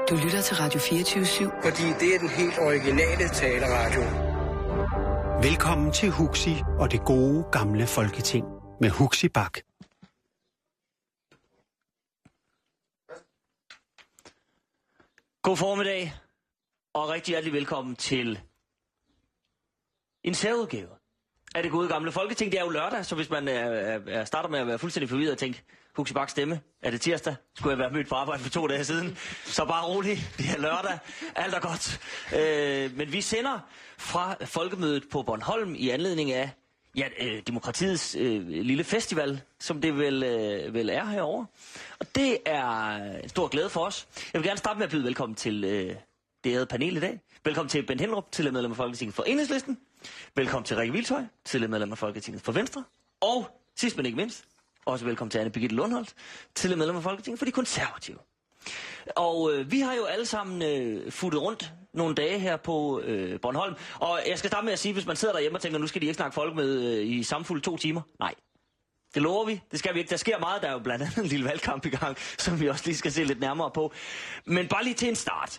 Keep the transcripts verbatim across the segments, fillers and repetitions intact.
Du lytter til Radio fireogtyve syv. Fordi det er den helt originale taleradio. Velkommen til Huxi og det gode gamle folketing med Huxi Bach. God formiddag, og rigtig hjertelig velkommen til en særudgave af det gode gamle folketing. Det er jo lørdag, så hvis man er, er, starter med at være fuldstændig forvirret og tænke, Huxi Bachs stemme, er det tirsdag? Skulle jeg være mødt på arbejde for to dage siden? Så bare rolig, det er lørdag, alt er godt. Øh, men vi sender fra Folkemødet på Bornholm i anledning af ja, øh, demokratiets øh, lille festival, som det vel, øh, vel er herovre. Og det er en stor glæde for os. Jeg vil gerne starte med at byde velkommen til øh, det ærede panel i dag. Velkommen til Bent Hindrup, tidligere medlem af Folketinget for Enhedslisten. Velkommen til Rikke Hvilshøj, tidligere medlem af Folketinget for Venstre. Og sidst men ikke mindst, også velkommen til Anne Birgitte Lundholt, tidligere medlem af Folketinget for de Konservative. Og øh, vi har jo alle sammen øh, futtet rundt nogle dage her på øh, Bornholm. Og jeg skal starte med at sige, hvis man sidder derhjemme og tænker, nu skal de ikke snakke folkemøde øh, i samfulde to timer. Nej, det lover vi. Det skal vi ikke. Der sker meget. Der er jo blandt andet en lille valgkamp i gang, som vi også lige skal se lidt nærmere på. Men bare lige til en start.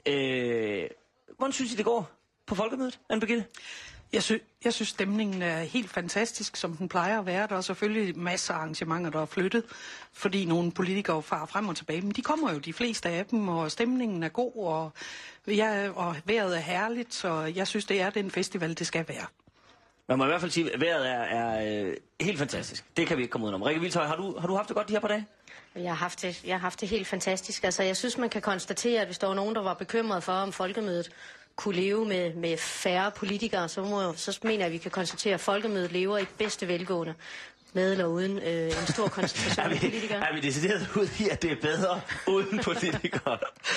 Øh, hvordan synes I, det går på folkemødet, Anne Birgitte? Jeg, sy- jeg synes, stemningen er helt fantastisk, som den plejer at være. Der er selvfølgelig masser af arrangementer, der er flyttet, fordi nogle politikere farer frem og tilbage. Men de kommer jo, de fleste af dem, og stemningen er god, og, ja, og vejret er herligt, så jeg synes, det er den festival, det skal være. Man må i hvert fald sige, at vejret er, er øh, helt fantastisk. Det kan vi ikke komme ud om. Rikke Hvilshøj, har du, har du haft det godt de her par dage? Jeg har haft det, jeg har haft det helt fantastisk. Altså, jeg synes, man kan konstatere, at hvis der var nogen, der var bekymret for, om folkemødet kunne leve med, med færre politikere, så, må, så mener jeg, at vi kan konstatere, at folkemødet lever i bedste velgående, med eller uden øh, en stor koncentration af politikere. Er vi decideret ud i, at det er bedre uden politikere?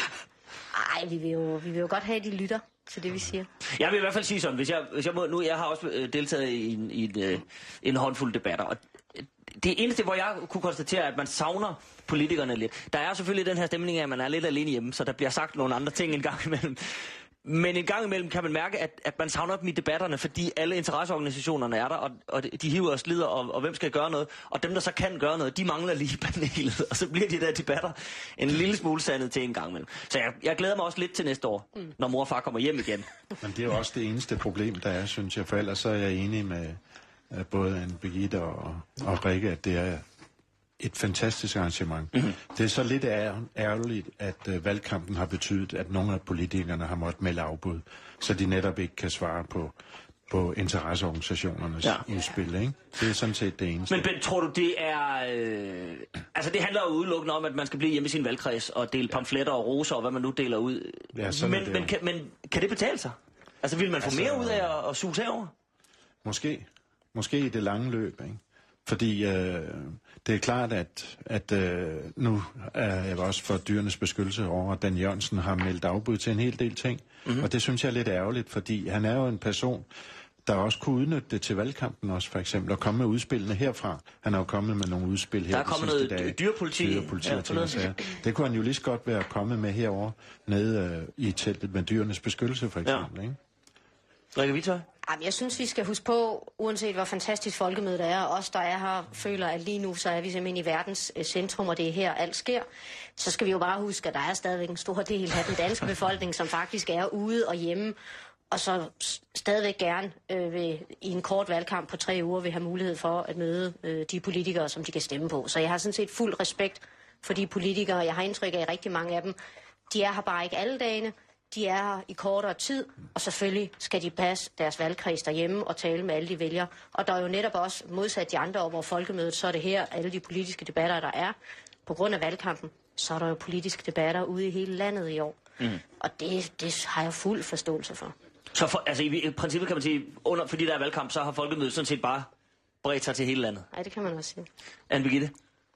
Nej, vi vil jo, vi vil jo godt have, at de lytter til det, vi siger. Jeg vil i hvert fald sige sådan, hvis jeg, hvis jeg må, nu jeg har også øh, deltaget i en, i en, øh, en håndfuld debatter, og det eneste, hvor jeg kunne konstatere, at man savner politikerne lidt. Der er selvfølgelig den her stemning af, at man er lidt alene hjemme, så der bliver sagt nogle andre ting en gang imellem. Men en gang imellem kan man mærke, at, at man savner dem i debatterne, fordi alle interesseorganisationerne er der, og, og de hiver og slider, og, og hvem skal gøre noget. Og dem, der så kan gøre noget, de mangler lige i panelet, og så bliver de der debatter en lille smule sandet til en gang imellem. Så jeg, jeg glæder mig også lidt til næste år, mm. når mor og far kommer hjem igen. Men det er jo også det eneste problem, der er, synes jeg, for ellers så er jeg enig med uh, både Anne Birgitte og, og Rikke, at det er et fantastisk arrangement. Mm-hmm. Det er så lidt ærgerligt, at uh, valgkampen har betydet, at nogle af politikerne har måttet melde afbud, så de netop ikke kan svare på, på interesseorganisationernes ja. udspil. Ikke? Det er sådan set det eneste. Men Ben, tror du, det er... Øh, altså, det handler jo udelukkende om, at man skal blive hjemme i sin valgkreds og dele pamfletter og roser og hvad man nu deler ud. Ja, sådan men, det men, kan, men kan det betale sig? Altså, vil man få altså, mere ud af at, at suge herover? Måske. Måske i det lange løb, ikke? Fordi øh, det er klart, at, at øh, nu er jeg også for dyrenes beskyttelse over, at Dan Jørgensen har meldt afbud til en hel del ting. Mm-hmm. Og det synes jeg er lidt ærgerligt, fordi han er jo en person, der også kunne udnytte det til valgkampen også, for eksempel, og komme med udspillene herfra. Han har jo kommet med nogle udspil her der er kommet noget dage. dyrepoliti. dyrepoliti ja, ting, så, ja. Det kunne han jo lige så godt være kommet med herover nede øh, i teltet med dyrenes beskyttelse, for eksempel. Ja. Ikke? Rikke Hvilshøj? Jeg synes, vi skal huske på, uanset hvor fantastisk folkemødet er, og os, der er her, føler, at lige nu, så er vi simpelthen i verdens centrum, og det er her, alt sker. Så skal vi jo bare huske, at der er stadigvæk en stor del af den danske befolkning, som faktisk er ude og hjemme, og så stadigvæk gerne øh, ved, i en kort valgkamp på tre uger vil have mulighed for at møde øh, de politikere, som de kan stemme på. Så jeg har sådan set fuld respekt for de politikere. Jeg har indtryk af, at rigtig mange af dem, de er her bare ikke alle dagene. De er her i kortere tid, og selvfølgelig skal de passe deres valgkreds derhjemme og tale med alle de vælgere. Og der er jo netop også modsat de andre år, hvor folkemødet, så er det her alle de politiske debatter, der er. På grund af valgkampen, så er der jo politiske debatter ude i hele landet i år. Mm. Og det, det har jeg fuld forståelse for. Så for, altså i, i princippet kan man sige, under, fordi der er valgkamp, så har folkemødet sådan set bare bredt sig til hele landet? Nej, det kan man også sige. Anne Birgitte?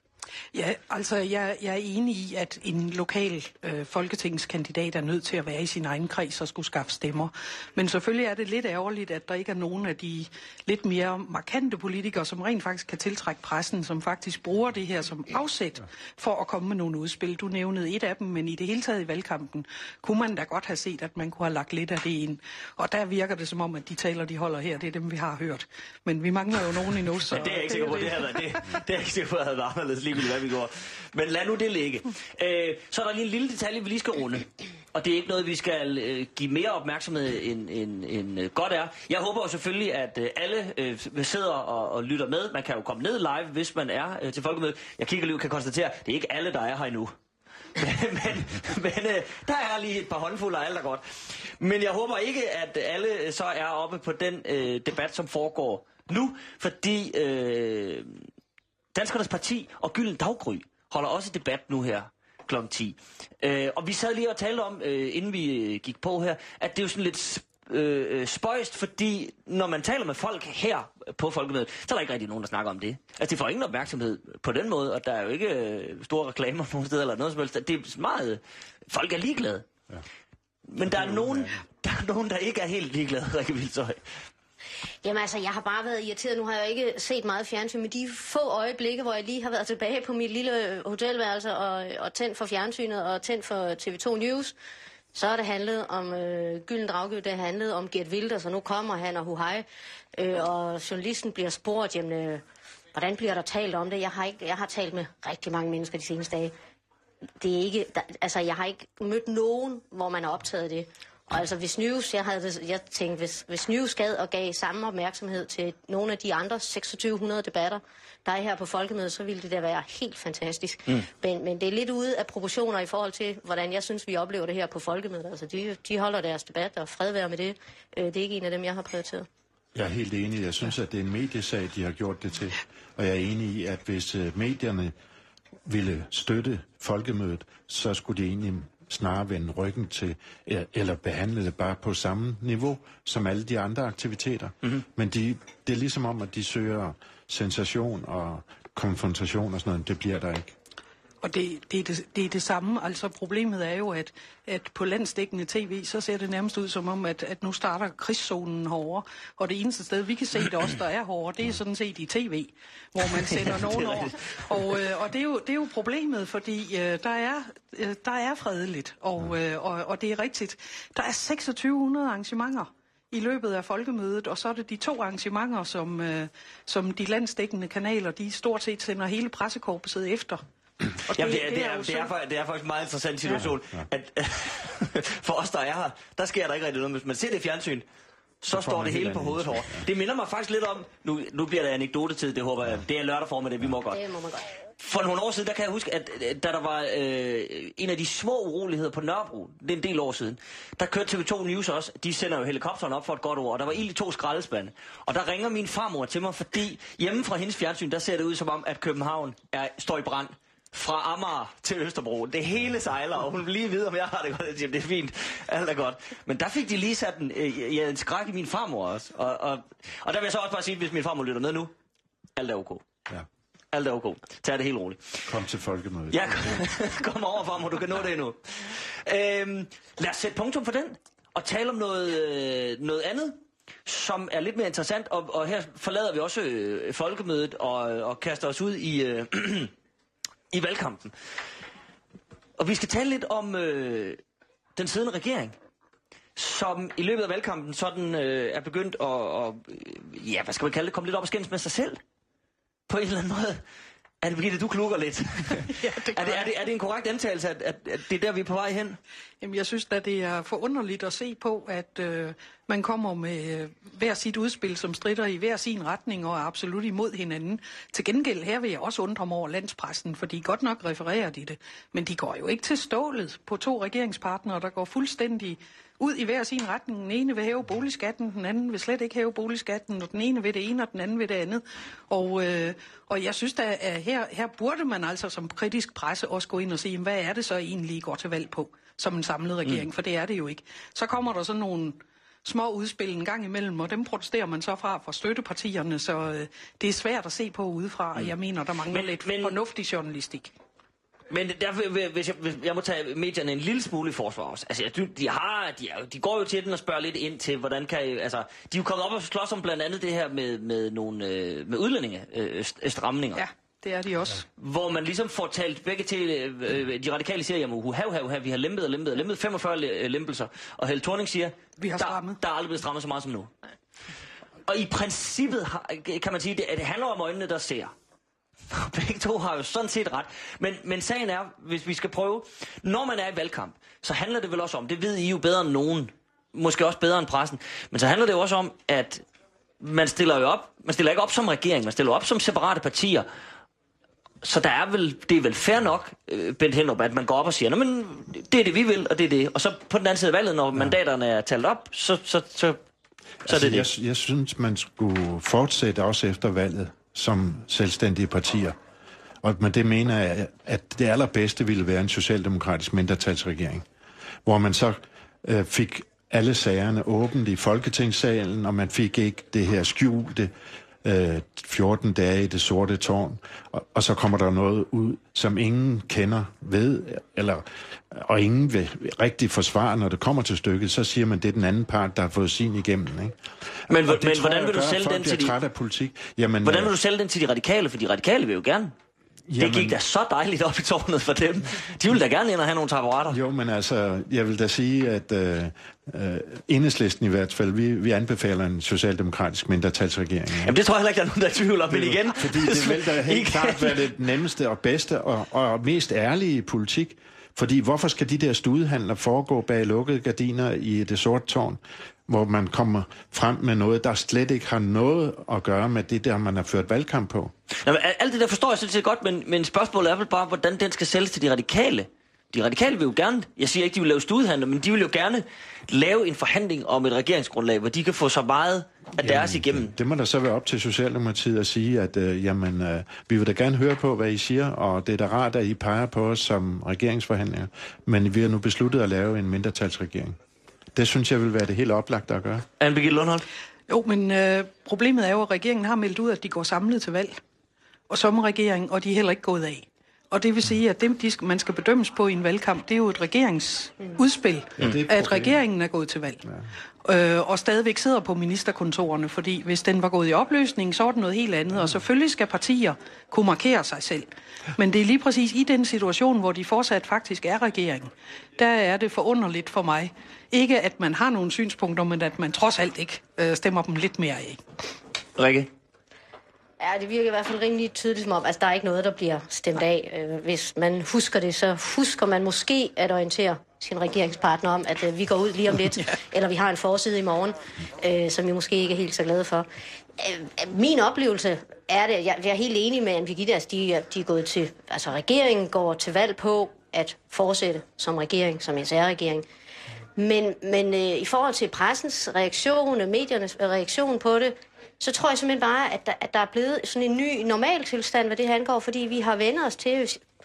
Ja, altså jeg, jeg er enig i, at en lokal øh, folketingskandidat er nødt til at være i sin egen kreds og skulle skaffe stemmer. Men selvfølgelig er det lidt ærgerligt, at der ikke er nogen af de lidt mere markante politikere, som rent faktisk kan tiltrække pressen, som faktisk bruger det her som afsæt for at komme med nogle udspil. Du nævnede et af dem, men i det hele taget i valgkampen kunne man da godt have set, at man kunne have lagt lidt af det ind. Og der virker det som om, at de taler, de holder her, det er dem, vi har hørt. Men vi mangler jo nogen endnu, så... Men det er jeg ikke sikker på, det, det, det, det er jeg ikke sikker på, at det havde været anderledes ligegyldigt, hvad vi går. Men lad nu det ligge. Øh, så er der lige en lille detalje, vi lige skal runde. Og det er ikke noget, vi skal øh, give mere opmærksomhed, end, end, end øh, godt er. Jeg håber jo selvfølgelig, at øh, alle øh, sidder og, og lytter med. Man kan jo komme ned live, hvis man er øh, til folkemødet. Jeg kigger lige og kan konstatere, at det er ikke alle, der er her endnu. men men øh, der er lige et par håndfulde, og alt er godt. Men jeg håber ikke, at alle så er oppe på den øh, debat, som foregår nu. Fordi øh, Danskernes Parti og Gylden Daggry holder også debat nu her klokken ti. Øh, og vi sad lige og talte om, øh, inden vi gik på her, at det er jo sådan lidt øh, spøjst, fordi når man taler med folk her på folkemødet, så er der ikke rigtig nogen, der snakker om det. Altså, de får ingen opmærksomhed på den måde, og der er jo ikke øh, store reklamer nogen steder eller noget som helst. Det er meget... Folk er ligeglade. Ja. Men der er, nogen, der er nogen, der ikke er helt ligeglade, Rikke Hvilshøj. Jamen altså, jeg har bare været irriteret. Nu har jeg ikke set meget fjernsyn, men de få øjeblikke, hvor jeg lige har været tilbage på mit lille hotelværelse og, og tændt for fjernsynet og tændt for T V to News, så har det handlet om øh, Gylden Daggry, det har handlet om Geert Wilders, og nu kommer han og huhej, øh, og journalisten bliver spurgt, jamen, øh, hvordan bliver der talt om det? Jeg har, ikke, jeg har talt med rigtig mange mennesker de seneste dage. Det er ikke, der, altså, jeg har ikke mødt nogen, hvor man har optaget det. Og altså, hvis News, jeg havde jeg tænkt, hvis, hvis News gad og gav samme opmærksomhed til nogle af de andre seksogtyve hundrede debatter, der er her på folkemødet, så ville det da være helt fantastisk. Mm. Men, men det er lidt ude af proportioner i forhold til, hvordan jeg synes, vi oplever det her på folkemødet. Altså, de, de holder deres debat, og fred være med det. Det er ikke en af dem, jeg har prioriteret. Jeg er helt enig. Jeg synes, at det er en mediesag, de har gjort det til. Og jeg er enig i, at hvis medierne ville støtte folkemødet, så skulle de egentlig snarere vende ryggen til, eller behandle det bare på samme niveau som alle de andre aktiviteter. Mm-hmm. Men de, det er ligesom om, at de søger sensation og konfrontation og sådan noget. Det bliver der ikke. Og det, det, er det, det er det samme. Altså problemet er jo, at, at på landsdækkende tv, så ser det nærmest ud som om, at, at nu starter krigszonen herovre. Og det eneste sted, vi kan se det også, der er herovre, det er sådan set i tv, hvor man sender nogen over. Og, øh, og det, er jo, det er jo problemet, fordi øh, der, er, øh, der er fredeligt, og, øh, og, og det er rigtigt. Der er seksogtyve hundrede arrangementer i løbet af folkemødet, og så er det de to arrangementer, som, øh, som de landsdækkende kanaler, de stort set sender hele pressekorpset efter. Det, Jamen, det, er, det, er, det, er, det er faktisk en meget interessant situation, ja. at for os, der er her, der sker der ikke rigtig noget. Hvis man ser det i fjernsyn, så, så står det hele på hovedet over. Ja. Det minder mig faktisk lidt om, nu, nu bliver der anekdotetid, det håber jeg, det er lørdag formiddag, vi må godt. Det må man godt. For nogle år siden, der kan jeg huske, at da der var øh, en af de små uroligheder på Nørrebro, det er en del år siden, der kørte T V to News også, de sender jo helikopteren op for et godt ord, og der var egentlig to skraldespande. Og der ringer min farmor til mig, fordi hjemme fra hendes fjernsyn, der ser det ud som om, at København er, står i brand. Fra Amager til Østerbro. Det hele sejler, og hun vil lige vide, om jeg har det godt. Det er fint. Alt er godt. Men der fik de lige sat en, øh, ja, en skræk i min farmor også. Og, og, og der vil jeg så også bare sige, hvis min farmor lytter med nu, alt er ok. Ja. Alt er ok. Tag det helt roligt. Kom til folkemødet. Ja, kom over, farmor. Du kan nå det endnu. Øhm, lad os sætte punktum for den, og tale om noget, øh, noget andet, som er lidt mere interessant. Og, og her forlader vi også øh, folkemødet og, og kaster os ud i... Øh, i valgkampen. Og vi skal tale lidt om øh, den siddende regering, som i løbet af valgkampen sådan øh, er begyndt at, og, ja, hvad skal man kalde det, komme lidt op og skændes med sig selv. På en eller anden måde. Er det, Birgitte, du klukker lidt? Ja, det er, det, er, det, er det en korrekt antagelse, at, at, at det er der, vi er på vej hen? Jamen, jeg synes at det er forunderligt at se på, at øh, man kommer med øh, hver sit udspil, som stritter i hver sin retning og er absolut imod hinanden. Til gengæld her vil jeg også undre mig over landspressen, fordi godt nok refererer de det. Men de går jo ikke til stålet på to regeringspartnere, der går fuldstændig ud i hver sin retning. Den ene vil hæve boligskatten, den anden vil slet ikke hæve boligskatten, og den ene vil det ene, og den anden vil det andet. Og, øh, og jeg synes, at her, her burde man altså som kritisk presse også gå ind og sige, hvad er det så egentlig, I går til valg på som en samlet regering? Mm. For det er det jo ikke. Så kommer der sådan nogle små udspil en gang imellem, og dem protesterer man så fra fra støttepartierne, så øh, det er svært at se på udefra, og jeg mener, der mangler men, lidt men... fornuftig journalistik. Men derfor, hvis jeg, hvis jeg må tage medierne en lille smule i forsvar også. Altså, de, har, de, er, de går jo til den og spørger lidt ind til, hvordan kan... Altså, de er jo kommet op og slås om blandt andet det her med, med nogle øh, med udlændinge øh, stramninger. Ja, det er de også. Hvor man ligesom får talt begge til... Øh, de radikale siger, jamen, uha, uha, uha, vi har lempet og lempet og lempet. femogfyrre lempelser. Og Helle Thorning siger, vi har der, der er aldrig blevet strammet så meget som nu. Og i princippet har, kan man sige, at det handler om øjnene, der ser. Begge to har jo sådan set ret. Men, men sagen er, hvis vi skal prøve, når man er i valgkamp, så handler det vel også om, det ved I jo bedre end nogen, måske også bedre end pressen, men så handler det jo også om, at man stiller jo op, man stiller ikke op som regering, man stiller op som separate partier. Så der er vel, det er vel fair nok, Bent Hinderup, at man går op og siger, nå, men det er det, vi vil, og det er det. Og så på den anden side af valget, når ja. mandaterne er talt op, så, så, så, så altså, er det jeg, det. Jeg synes, man skulle fortsætte også efter valget som selvstændige partier. Og med det mener jeg, at det allerbedste ville være en socialdemokratisk mindretalsregering, hvor man så øh, fik alle sagerne åbent i Folketingssalen, og man fik ikke det her skjulte øh, fjorten dage i det sorte tårn, og, og så kommer der noget ud, som ingen kender ved, eller, og ingen vil rigtig forsvare, når det kommer til stykket, så siger man, det er den anden part, der har fået sin igennem. Ikke? Men, men hvordan vil du sælge den til de... træt af politik. Jamen, hvordan vil du sælge den til de radikale? For de radikale vil jo gerne. Jamen, det gik da så dejligt op i tårnet for dem. De vil da gerne ind og have nogle taburetter. Jo, men altså, jeg vil da sige, at øh, øh, Enhedslisten i hvert fald, vi, vi anbefaler en socialdemokratisk mindretalsregering. Ja. Jamen det tror jeg heller ikke, der er nogen, der er tvivl om, men igen... Fordi det vil da helt klart være det nemmeste og bedste og, og mest ærlige i politik. Fordi hvorfor skal de der studehandler foregå bag lukkede gardiner i det sorte tårn, hvor man kommer frem med noget, der slet ikke har noget at gøre med det, der man har ført valgkamp på? Jamen, alt det der forstår jeg sådan set godt, men, men spørgsmålet er vel bare, hvordan den skal sælges til de radikale. De radikale vil jo gerne, jeg siger ikke, de vil lave studehandler, men de vil jo gerne lave en forhandling om et regeringsgrundlag, hvor de kan få så meget af deres jamen, igennem. Det, det må da så være op til Socialdemokratiet at sige, at øh, jamen, øh, vi vil da gerne høre på, hvad I siger, og det er da rart, at I peger på os som regeringsforhandlinger, men vi har nu besluttet at lave en mindretalsregering. Det synes jeg vil være det helt oplagte at gøre. Anne-Birgitte Lundholt? Jo, men øh, problemet er jo, at regeringen har meldt ud, at de går samlet til valg. Og som regering, og de er heller ikke gået af. Og det vil sige, at det, de skal, man skal bedømmes på i en valgkamp, det er jo et regeringsudspil, ja, at regeringen er gået til valg. Ja. Øh, og stadigvæk sidder på ministerkontorerne, fordi hvis den var gået i opløsning, så er det noget helt andet. Og selvfølgelig skal partier kunne markere sig selv. Men det er lige præcis i den situation, hvor de fortsat faktisk er regering, der er det forunderligt for mig. Ikke at man har nogle synspunkter, men at man trods alt ikke øh, stemmer dem lidt mere af. Rikke? Ja, det virker i hvert fald rimelig tydeligt som om, altså der er ikke noget, der bliver stemt af. Hvis man husker det, så husker man måske at orientere sin regeringspartner om, at øh, vi går ud lige om lidt, ja. Eller vi har en forside i morgen, øh, som vi måske ikke er helt så glade for. Øh, min oplevelse er det, jeg, jeg er helt enig med Anne-Birgitte, altså de, de er gået til, altså regeringen går til valg på at fortsætte som regering, som S R-regering. Men, men øh, i forhold til pressens reaktion, mediernes reaktion på det, så tror jeg simpelthen bare, at der, at der er blevet sådan en ny normaltilstand, hvad det her angår, fordi vi har vendt os til,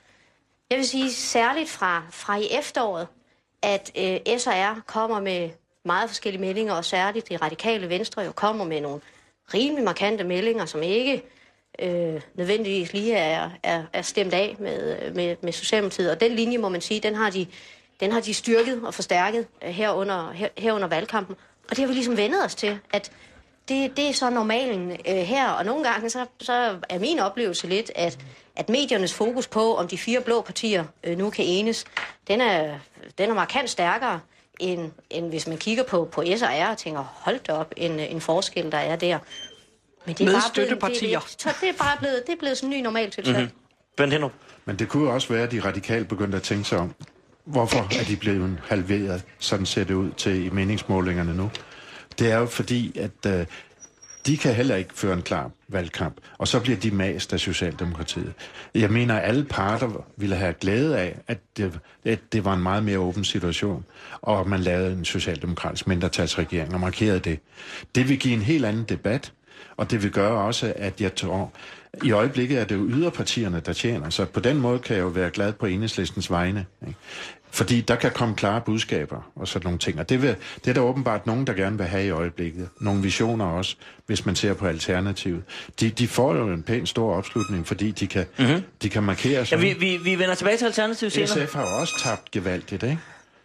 jeg vil sige særligt fra, fra i efteråret, at øh, S R kommer med meget forskellige meldinger, og særligt det radikale Venstre jo kommer med nogle rimelig markante meldinger, som ikke øh, nødvendigvis lige er, er, er stemt af med, med, med Socialdemokratiet. Og den linje, må man sige, den har de, den har de styrket og forstærket herunder, her, herunder valgkampen. Og det har vi ligesom vendt os til, at Det, det er så normalen øh, her, og nogle gange så, så er min oplevelse lidt, at, at mediernes fokus på, om de fire blå partier øh, nu kan enes, den er, den er markant stærkere, end, end hvis man kigger på, på S R og tænker, hold da op, en, en forskel, der er der. Men det er med bare støttepartier. Blevet, det, det, det er bare blevet, det er blevet sådan en ny normaltilstand. Mm-hmm. Bent Hinderup? Men det kunne jo også være, at de radikale begyndte at tænke sig om, hvorfor er de blevet halveret, sådan ser det ud til i meningsmålingerne nu. Det er jo fordi, at øh, de kan heller ikke føre en klar valgkamp, og så bliver de mast af Socialdemokratiet. Jeg mener, at alle parter ville have glæde af, at det, at det var en meget mere åben situation, og man lavede en socialdemokratisk mindretalsregering og markerede det. Det vil give en helt anden debat, og det vil gøre også, at jeg tror, i øjeblikket er det jo yderpartierne, der tjener, så på den måde kan jeg jo være glad på Enhedslistens vegne, ikke? Fordi der kan komme klare budskaber og sådan nogle ting. Og det, vil, det er der åbenbart nogen, der gerne vil have i øjeblikket. Nogle visioner også, hvis man ser på alternativet. De, de får jo en pæn stor opslutning, fordi de kan, mm-hmm. de kan markere sig. Ja, vi, vi, vi vender tilbage til alternativet senere. S F har jo også tabt gevaldigt, ikke?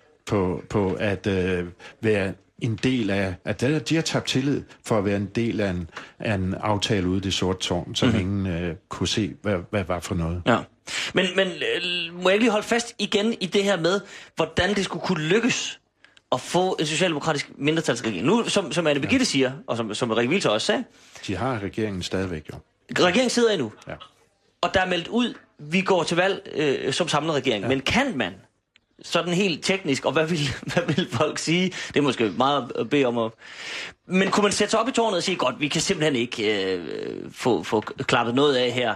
På, på at øh, være en del af... At de har tabt tillid for at være en del af en, af en aftale ude i det sorte tårn, som mm-hmm. ingen øh, kunne se, hvad, hvad var for noget. Ja. Men, men må jeg lige holde fast igen i det her med, hvordan det skulle kunne lykkes at få en socialdemokratisk mindretalsregering? Nu, som, som Anne-Birgitte ja. siger, og som, som Rikke Hvilser også sagde... De har regeringen stadigvæk jo. Regeringen sidder endnu. Ja. og der er meldt ud, vi går til valg øh, som samlet regering. Ja. Men kan man, sådan helt teknisk, og hvad vil, hvad vil folk sige? Det er måske meget at bede om at... Men kunne man sætte sig op i tårnet og sige, godt, vi kan simpelthen ikke øh, få, få klappet noget af her.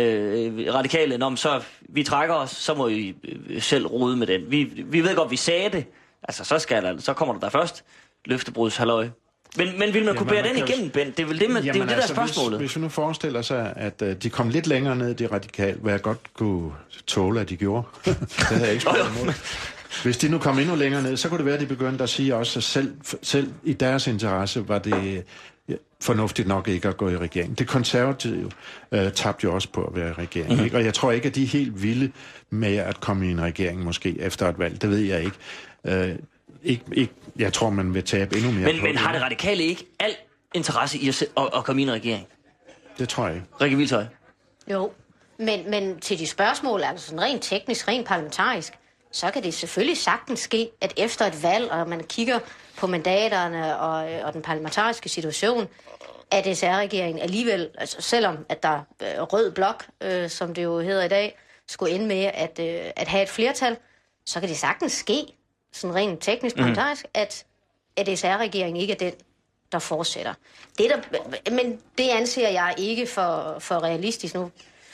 Øh, radikale, når så vi trækker os, så må I øh, selv rode med den. Vi, vi ved godt, vi sagde det. Altså, så, skal der, så kommer der der først løftebrudshalløj. Men, men vil man kunne bære den kan... igennem, Ben? Det er vel det, man, det, er det altså, der er spørgsmålet. Hvis, hvis vi nu forestiller sig, at uh, de kom lidt længere ned, de radikale, hvad jeg godt kunne tåle, at de gjorde. Det havde jeg ikke spurgt imod. Hvis de nu kom endnu længere ned, så kunne det være, at de begyndte at sige også, at selv, selv i deres interesse var det ja, fornuftigt nok ikke at gå i regering. Det konservative uh, tabte jo også på at være i regering. Mm-hmm. Ikke? Og jeg tror ikke, at de er helt vilde med at komme i en regering måske efter et valg. Det ved jeg ikke. Uh, Ikke, ikke, jeg tror, man vil tabe endnu mere men, på men det. har det radikale ikke al interesse i at, at, at komme i en regering? Det tror jeg ikke. Rikke Hvilshøj? Jo, men, men til de spørgsmål, altså sådan rent teknisk, rent parlamentarisk, så kan det selvfølgelig sagtens ske, at efter et valg, og man kigger på mandaterne og, og den parlamentariske situation, at S R-regeringen alligevel, altså selvom at der er rød blok, øh, som det jo hedder i dag, skulle ende med at, øh, at have et flertal, så kan det sagtens ske, sådan rent teknisk parlamentarisk, mm. at, at S R-regeringen ikke er den, der fortsætter. Det der, men det anser jeg ikke for, for realistisk nu.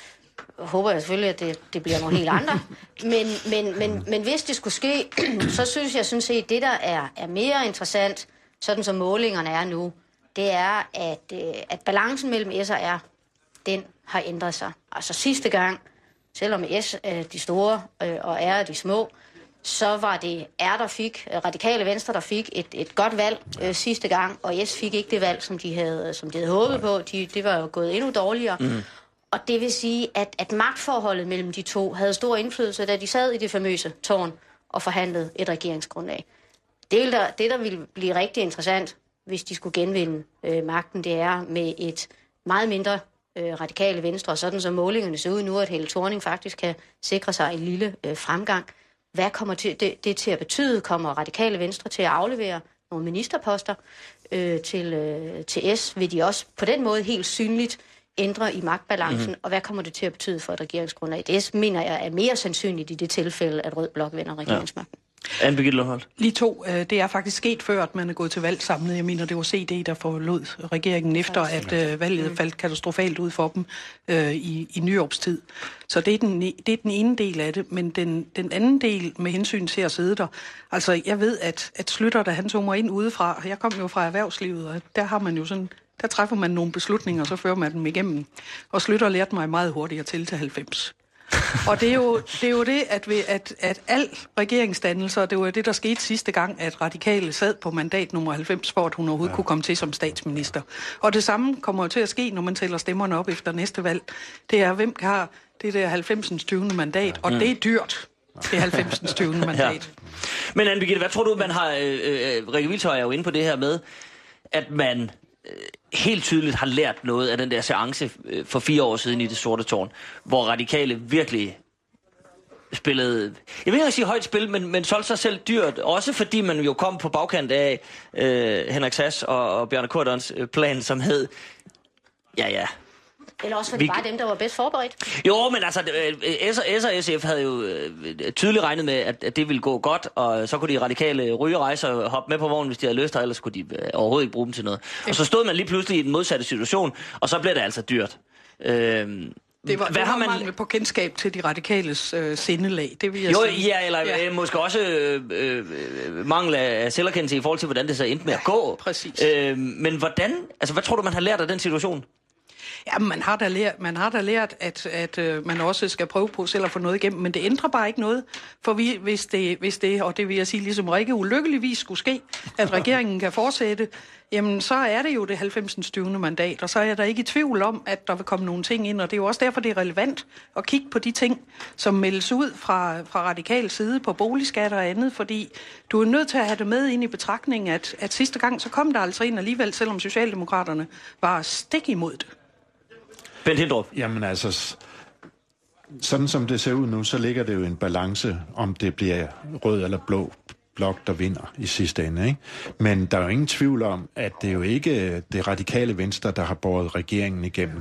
Håber jeg selvfølgelig, at det, det bliver nogle helt andre. Men, men, men, men hvis det skulle ske, så synes jeg synes set, det der er, er mere interessant, sådan som målingerne er nu, det er, at, at balancen mellem S og R, den har ændret sig. Altså sidste gang, selvom S er de store og R er de små, så var det R, der fik, Radikale Venstre, der fik et, et godt valg øh, sidste gang, og S fik ikke det valg, som de havde, som de havde håbet på. De, det var jo gået endnu dårligere. Mm. Og det vil sige, at, at magtforholdet mellem de to havde stor indflydelse, da de sad i det famøse tårn og forhandlede et regeringsgrundlag. Det, vil der, det, der ville blive rigtig interessant, hvis de skulle genvinde øh, magten, det er med et meget mindre øh, Radikale Venstre, og sådan som målingerne ser ud nu, at Helle Thorning faktisk kan sikre sig en lille øh, fremgang. Hvad kommer det, det, det til at betyde? Kommer Radikale Venstre til at aflevere nogle ministerposter øh, til, øh, til S? Vil de også på den måde helt synligt ændre i magtbalancen? Mm-hmm. Og hvad kommer det til at betyde for et regeringsgrundlag? Det mener jeg er mere sandsynligt i det tilfælde, at Rød Blok vinder regeringsmagten. Ja. Anne Birgitte Lundholt. Lige to, øh, det er faktisk sket før, at man er gået til valg samlet. Jeg mener, det var C D, der forlod regeringen efter, at øh, valget faldt katastrofalt ud for dem øh, i, i nyårstid. Så det er, den, det er den ene del af det, men den, den anden del med hensyn til at sidde der. Altså, jeg ved, at, at Slytter, da han tog mig ind udefra, jeg kom jo fra erhvervslivet, og der har man jo sådan, der træffer man nogle beslutninger, og så fører man dem igennem. Og Slytter lærte mig meget hurtigt til til halvfems. Og det er jo det, er jo det at, ved, at, at al regeringsdannelser, det var det, der skete sidste gang, at Radikale sad på mandat nummer halvfems, for at hun overhovedet ja. kunne komme til som statsminister. Og det samme kommer jo til at ske, når man tæller stemmerne op efter næste valg. Det er, hvem har det der halvfemsens tyvende mandat, og mm. det er dyrt. Det er halvfemsens tyvende mandat. Ja. Men Anne Birgitte, hvad tror du, man har... Øh, øh, Rikke Hvilshøj er jo inde på det her med, at man... helt tydeligt har lært noget af den der seance for fire år siden i Det Sorte Tårn, hvor Radikale virkelig spillede, jeg vil ikke sige højt spil, men, men solgte sig selv dyrt, også fordi man jo kom på bagkant af øh, Henrik Sass og, og Bjarne Corydons plan, som hed, ja ja. Eller også var det vi... bare dem, der var bedst forberedt? Jo, men altså, S og S F havde jo tydeligt regnet med, at, at det ville gå godt, og så kunne de radikale ryge rejse og hoppe med på vognen, hvis de havde lyst, og ellers kunne de overhovedet ikke bruge dem til noget. Og så stod man lige pludselig i den modsatte situation, og så blev det altså dyrt. Øhm, Det var, Hvad det var har man mangel på kendskab til de radikales øh, sindelag, det vil jeg jo, sige. Ja, eller ja. Øh, måske også øh, øh, mangel af selverkendelse i forhold til, hvordan det så endte med ja, at gå. Præcis. Øh, men hvordan, altså hvad tror du, man har lært af den situation? Ja, man har da lært, man har da lært at, at øh, man også skal prøve på selv at få noget igennem, men det ændrer bare ikke noget, for vi, hvis, det, hvis det, og det vil jeg sige, ligesom Rikke ulykkeligvis skulle ske, at regeringen kan fortsætte, jamen så er det jo det halvfemsens tyvende mandat, og så er der ikke i tvivl om, at der vil komme nogle ting ind, og det er jo også derfor, det er relevant at kigge på de ting, som meldes ud fra, fra radikal side på boligskatter og andet, fordi du er nødt til at have det med ind i betragtning, at, at sidste gang så kom der altså ind alligevel, selvom Socialdemokraterne var stik imod det. Bent Hindrup. Jamen altså, sådan som det ser ud nu, så ligger det jo en balance, om det bliver rød eller blå blok, der vinder i sidste ende, ikke? Men der er jo ingen tvivl om, at det er jo ikke det radikale Venstre, der har båret regeringen igennem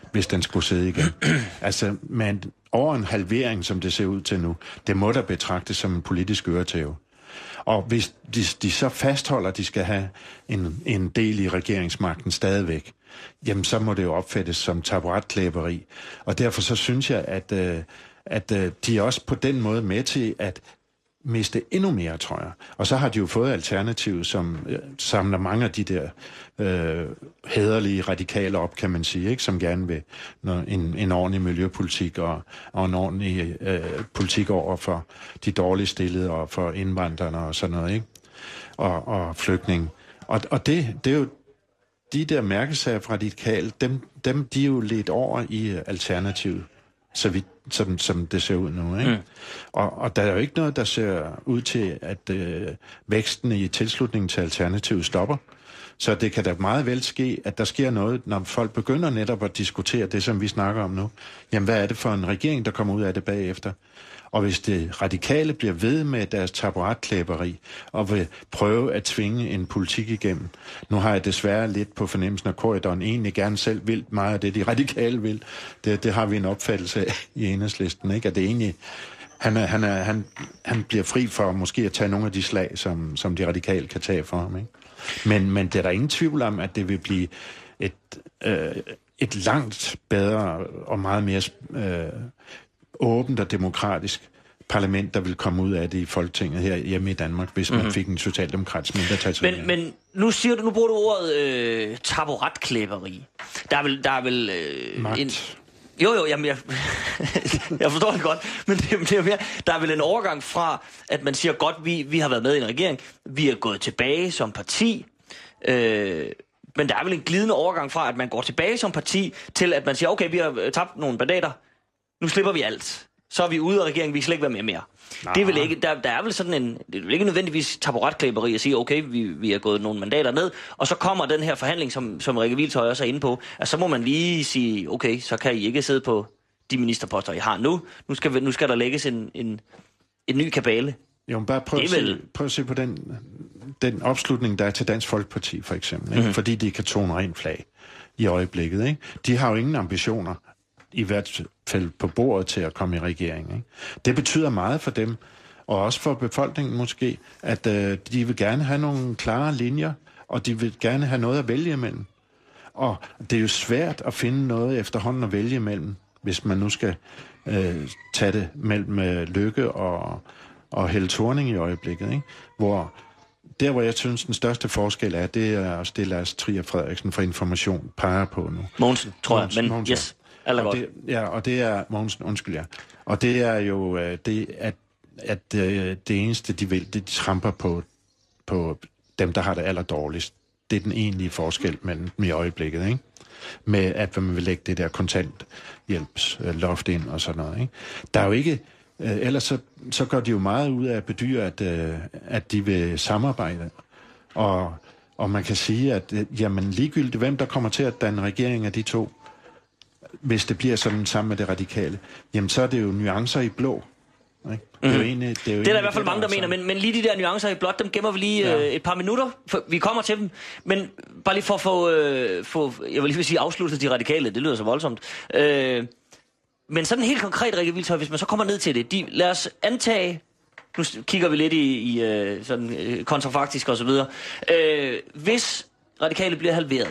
hvis den skulle sidde igen. Altså, men over en halvering, som det ser ud til nu, det må da betragtes som en politisk øretæve. Og hvis de, de så fastholder, at de skal have en, en del i regeringsmagten stadigvæk, jamen så må det jo opfattes som taburetklæberi. Og derfor så synes jeg, at, øh, at øh, de er også på den måde med til at miste endnu mere, tror jeg. Og så har de jo fået Alternativet, som øh, samler mange af de der øh, hæderlige radikale op, kan man sige, ikke? Som gerne vil når, en, en ordentlig miljøpolitik og, og en ordentlig øh, politik over for de dårligt stillede og for indvandrerne og sådan noget, ikke? Og, og flygtninge. Og, og det, det er jo de der mærkesager fra radikale, dem, dem de er jo lidt over i Alternativet, så vidt Som, som det ser ud nu, ikke? Mm. Og, og der er jo ikke noget, der ser ud til, at øh, væksten i tilslutningen til Alternativet stopper. Så det kan da meget vel ske, at der sker noget, når folk begynder netop at diskutere det, som vi snakker om nu. Jamen, hvad er det for en regering, der kommer ud af det bagefter? Og hvis det radikale bliver ved med deres taburetklæberi og vil prøve at tvinge en politik igennem. Nu har jeg desværre lidt på fornemmelsen, at korridoren egentlig gerne selv vil meget af det, de radikale vil. Det, det har vi en opfattelse af i Enhedslisten, ikke? At det egentlig, han, er, han, er, han, han bliver fri for måske at tage nogle af de slag, som, som de radikale kan tage for ham, ikke? Men, men det er der ingen tvivl om, at det vil blive et, øh, et langt bedre og meget mere øh, åbent og demokratisk parlament, der vil komme ud af det i Folketinget her hjemme i Danmark, hvis man mm-hmm. fik en socialdemokratisk mindretalsregering. Men, men nu siger du, nu bruger du ordet øh, taburetklæberi. Der er vel, der er vel øh, Magt. En... Jo, jo, jamen, jeg, jeg forstår det godt, men det, det er mere, der er vel en overgang fra, at man siger, godt, vi, vi har været med i en regering, vi er gået tilbage som parti, øh, men der er vel en glidende overgang fra, at man går tilbage som parti, til at man siger, okay, vi har tabt nogle mandater, nu slipper vi alt. Så er vi ude af regeringen, vi kan slet ikke være med mere. Nah. Det er vel ikke, der, der er vel sådan en, det er vel ikke nødvendigvis taburetklæberi at sige, okay, vi, vi har gået nogle mandater ned, og så kommer den her forhandling, som, som Rikke Hvilshøj også er inde på, at så må man lige sige, okay, så kan I ikke sidde på de ministerposter, I har nu. Nu skal, vi, nu skal der lægges en, en, en ny kabale. Jo, men bare prøv at, vel... se, prøv at se på den, den opslutning, der er til Dansk Folkeparti, for eksempel. Ikke? Mm-hmm. Fordi de kan tone rent flag i øjeblikket. Ikke? De har jo ingen ambitioner, i hvert fald på bordet, til at komme i regering. Ikke? Det betyder meget for dem, og også for befolkningen måske, at øh, de vil gerne have nogle klare linjer, og de vil gerne have noget at vælge imellem. Og det er jo svært at finde noget efterhånden at vælge imellem, hvis man nu skal øh, tage det mellem øh, Løkke og, og Helle Thorning i øjeblikket. Ikke? Hvor der, hvor jeg synes, den største forskel er, det er også det, Lars Trier Frederiksen fra Information peger på nu. Mogensen, tror Mogensen, jeg, men Mogensen. yes, alt er godt. Det, ja, og det er Mogensen, undskyld jer. Ja. Og det er jo øh, det, at, at øh, det eneste, de vil, det de tramper på, på dem, der har det allerdårligst. Det er den egentlige forskel mellem dem i øjeblikket, ikke? Med at man vil lægge det der kontanthjælpsloft ind og sådan noget, ikke? Der er jo ikke... Øh, ellers så, så går de jo meget ud af at bedyre, at, øh, at de vil samarbejde. Og, og man kan sige, at øh, jamen, ligegyldigt hvem der kommer til at danne regering af de to, hvis det bliver sådan sammen med det radikale, jamen så er det jo nuancer i blå. Ikke? Det er jo egentlig, det er, jo det er der i hvert fald mange, der mener, men, men lige de der nuancer i blåt, dem gemmer vi lige ja. øh, et par minutter, for vi kommer til dem. Men bare lige for at få, øh, få jeg vil lige sige, afsluttet de radikale, det lyder så voldsomt. Øh, men sådan helt konkret, Rikke Hvilshøj, hvis man så kommer ned til det, de, lad os antage, nu kigger vi lidt i, i øh, sådan øh, kontrafaktisk og så videre, øh, hvis radikale bliver halveret,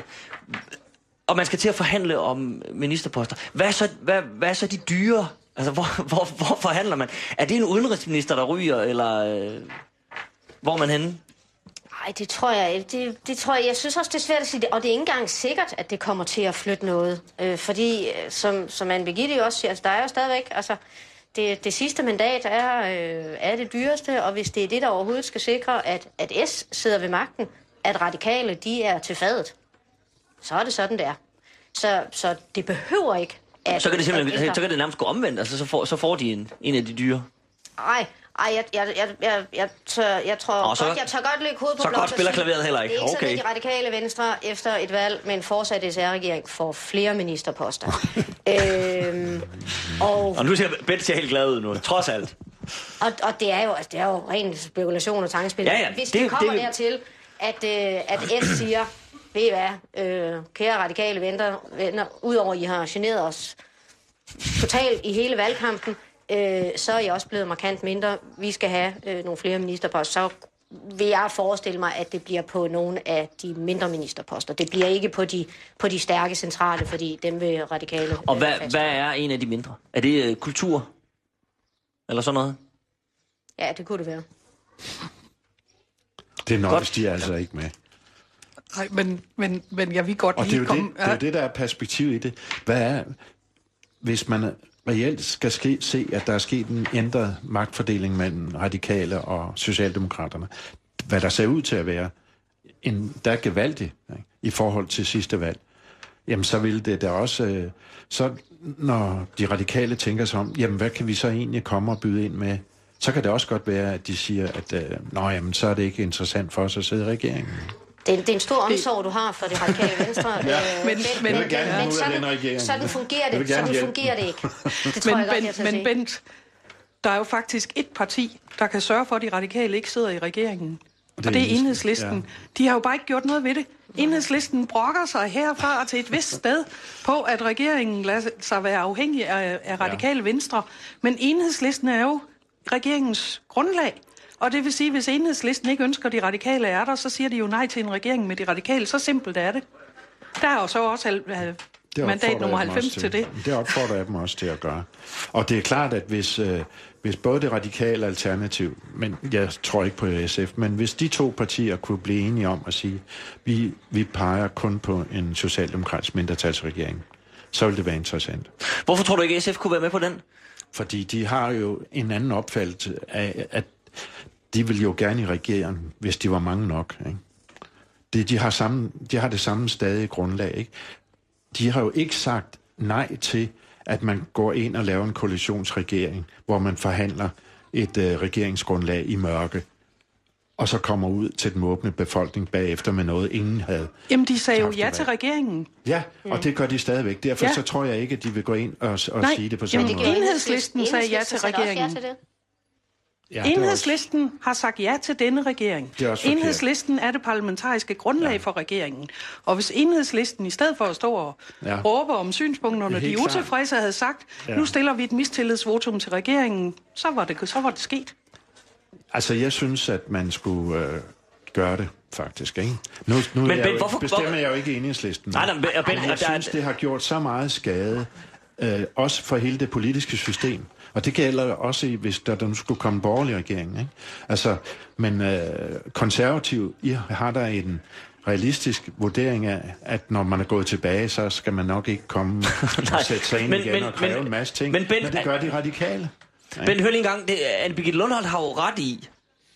og man skal til at forhandle om ministerposter, hvad er så, hvad, hvad er så de dyre? Altså, hvor, hvor, hvor forhandler man? Er det en udenrigsminister, der ryger, eller øh, hvor er man henne? Nej, det tror jeg det, det tror jeg. Jeg synes også, det er svært at sige det. Og det er ikke engang sikkert, at det kommer til at flytte noget. Øh, fordi, som, som Anne Birgitte jo også siger, altså, der er jo stadigvæk... Altså, det, det sidste mandat er, øh, er det dyreste, og hvis det er det, der overhovedet skal sikre, at, at S sidder ved magten, at radikale, de er til fadet, så er det sådan, det er. Så, så det behøver ikke... At, så kan det simpelthen, så kan det nærmest gå omvendt, altså så får, så får de en, en af de dyre. Nej, ej, jeg, jeg, jeg, jeg, jeg, tør, jeg tror oh, så, godt, jeg tør godt lægge hovedet på så blot. Så godt spiller klaveret heller ikke. Det er ikke okay. sådan, at de radikale venstre efter et valg med en fortsat S R-regering får flere ministerposter. øhm, og, og nu ser Bette helt glad ud nu, trods alt. Og, og det er jo, altså, det er jo ren spekulation og tankespil. Ja, ja, Hvis det, det kommer det, dertil, at, øh, at S siger, ved I hvad, øh, kære radikale venner, venner, udover I har generet os totalt i hele valgkampen, øh, så er I også blevet markant mindre. Vi skal have øh, nogle flere ministerposter. Så vil jeg forestille mig, at det bliver på nogle af de mindre ministerposter. Det bliver ikke på de, på de stærke centrale, fordi dem vil radikale... Og hvad, hvad er en af de mindre? Er det øh, kultur? Eller sådan noget? Ja, det kunne det være. Det er nok, hvis de er altså ikke med. Nej, men, men, men jeg vil godt og lige det er komme... det, det er jo det, der er perspektiv i det. Hvad er... Hvis man reelt skal ske, se, at der er sket en ændret magtfordeling mellem radikale og socialdemokraterne, hvad der ser ud til at være en, der er gevaldig, ikke, i forhold til sidste valg, jamen så vil det da også... Øh, så når de radikale tænker sig om, jamen hvad kan vi så egentlig komme og byde ind med, så kan det også godt være, at de siger, at øh, nå, jamen, så er det ikke interessant for os at sidde i regeringen. Det er, det er en stor omsorg, du har for det radikale venstre. Ja. øh, Men- men- Jeg vil gerne have men ud af sådan, den regering. sådan fungerer Jeg vil det, gerne sådan hjælpe fungerer det ikke. Det tror Men, jeg godt, jeg Bent, tør men sige. Bent, der er jo faktisk et parti, der kan sørge for, at de radikale ikke sidder i regeringen. Og det, og det er Enhedslisten. Ja. De har jo bare ikke gjort noget ved det. Enhedslisten brokker sig herfra til et vist sted på, at regeringen lader sig være afhængig af, af radikale ja. Venstre. Men Enhedslisten er jo regeringens grundlag. Og det vil sige, at hvis Enhedslisten ikke ønsker, at de radikale er der, så siger de jo nej til en regering med de radikale. Så simpelt er det. Der er jo så også uh, mandat nummer halvfems til. til det. Det opfordrer jeg dem også til at gøre. Og det er klart, at hvis, øh, hvis både det radikale alternativ, men jeg tror ikke på S F, men hvis de to partier kunne blive enige om at sige, vi, vi peger kun på en socialdemokratisk mindretalsregering, så ville det være interessant. Hvorfor tror du ikke, at S F kunne være med på den? Fordi de har jo en anden opfattelse af, at de vil jo gerne i regeringen, hvis de var mange nok. Ikke? De, de, har samme, de har det samme stadige grundlag. Ikke? De har jo ikke sagt nej til, at man går ind og laver en koalitionsregering, hvor man forhandler et øh, regeringsgrundlag i mørke, og så kommer ud til den åbne befolkning bagefter med noget, ingen havde. Jamen, de sagde jo ja til regeringen. Ja, og det gør de stadigvæk. Derfor Ja. så tror jeg ikke, at de vil gå ind og, og Nej, sige det på jamen, samme det måde. gjorde Enhedslisten sagde ja til regeringen. Ja til det. Ja, det er også- Enhedslisten har sagt ja til denne regering. Det er også forkert. Enhedslisten er det parlamentariske grundlag ja. for regeringen. Og hvis Enhedslisten i stedet for at stå og Ja. råbe om synspunkter, når Det er de helt klart. utilfredse havde sagt, Ja. nu stiller vi et mistillidsvotum til regeringen, så var det, så var det sket. Altså, jeg synes, at man skulle øh, gøre det, faktisk. Ikke? Nu, nu Men er jeg Ben, jo, hvorfor- bestemmer hvor- jeg jo ikke Enhedslisten. Nej, nej, men- og Ben, men og jeg der er- synes, det har gjort så meget skade, øh, også for hele det politiske system. Og det gælder også, i, hvis der, der nu skulle komme en borgerlig regering. Ikke? Altså, men øh, konservativ, I har der en realistisk vurdering af, at når man er gået tilbage, så skal man nok ikke komme og sætte sig ind men- igen men- og kræve men- en masse ting. men Ben- men det gør de radikale. Ben, hør lige en gang. Det, Anne-Birgitte Lundholt har jo ret i,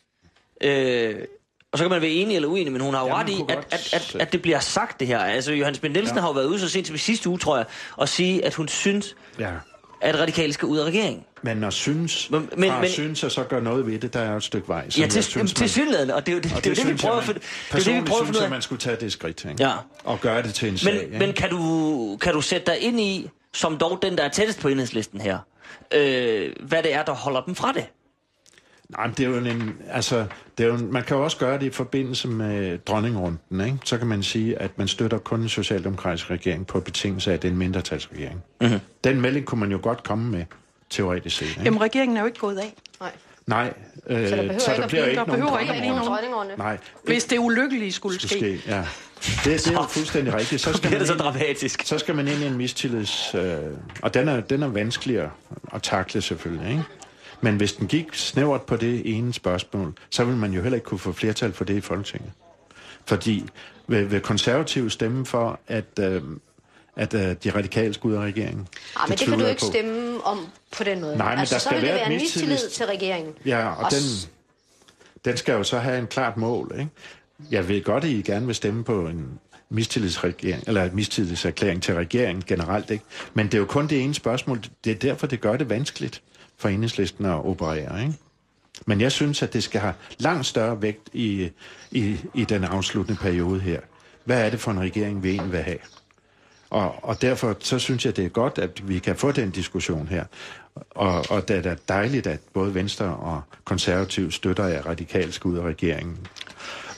øh, og så kan man være enig eller uenig, men hun har jo Ja, ret man i, kunne at, godt at, at, at det bliver sagt det her. Altså, Johannes Bent Nielsen ja. har jo været ude så sent som i sidste uge, tror jeg, og sige, at hun synes, Ja. at radikale skal ud af regeringen. Men når synes, Men- men- fra men- synes og så gør noget ved det, der er jo et stykke vej. som Ja, til, jeg synes, til man- synligheden, og det er jo det, og det, det, er jo det, vi synes prøver jeg, at finde- man- det, er jo det, vi personligt prøver at synes finde ud jeg, af. man skulle tage det skridt, ikke? Ja. Og gøre det til en Men, sag. ikke? men kan, du, kan du sætte dig ind i, som dog den, der er tættest på Enhedslisten her, øh, hvad det er, der holder dem fra det? Nej, men det er jo en, altså, det er jo en, man kan jo også gøre det i forbindelse med dronningrunden, ikke? Så kan man sige, at man støtter kun en socialdemokratisk regering på betingelse af, at det er en mindretalsregering. Mm-hmm. Den melding kunne man jo godt komme med, teoretisk set. Ikke? Jamen, regeringen er jo ikke gået af. Nej. Nej, øh, Så der behøver så ikke der at bliver blive- ikke der nogen behøver ikke at blive dronningrunder. nogen dronningrunder. Nej, Hvis det ulykkelige skulle skulle ske. ske, ja. Det, det er jo fuldstændig rigtigt. Så Så skal bliver det så man ind- dramatisk. Så skal man ind i en mistillids... Øh, og den er, den er vanskeligere at takle selvfølgelig, ikke? Men hvis den gik snævert på det ene spørgsmål, så vil man jo heller ikke kunne få flertal for det i Folketinget. Fordi vil, vil konservative stemme for, at, øh, at øh, de radikale skal ud af regeringen? Ah, men det kan tvivler du jeg ikke på. stemme om på den måde. Nej, men altså, der så skal vil det være være et en mistillid mistillids- til regeringen. Ja, og Og den, s- den skal jo så have en klart mål, ikke? Jeg ved godt, at I gerne vil stemme på en mistillidsregering, eller en mistillidserklæring til regeringen generelt, ikke? Men det er jo kun det ene spørgsmål. Det er derfor, det gør det vanskeligt for Enhedslisten at operere, ikke? Men jeg synes, at det skal have langt større vægt i, i, i den afsluttende periode her. Hvad er det for en regering, vi egentlig vil have? Og, og derfor så synes jeg, det er godt, at vi kan få den diskussion her. Og, og det er dejligt, at både Venstre og Konservativ støtter, at radikalt skal ud af regeringen.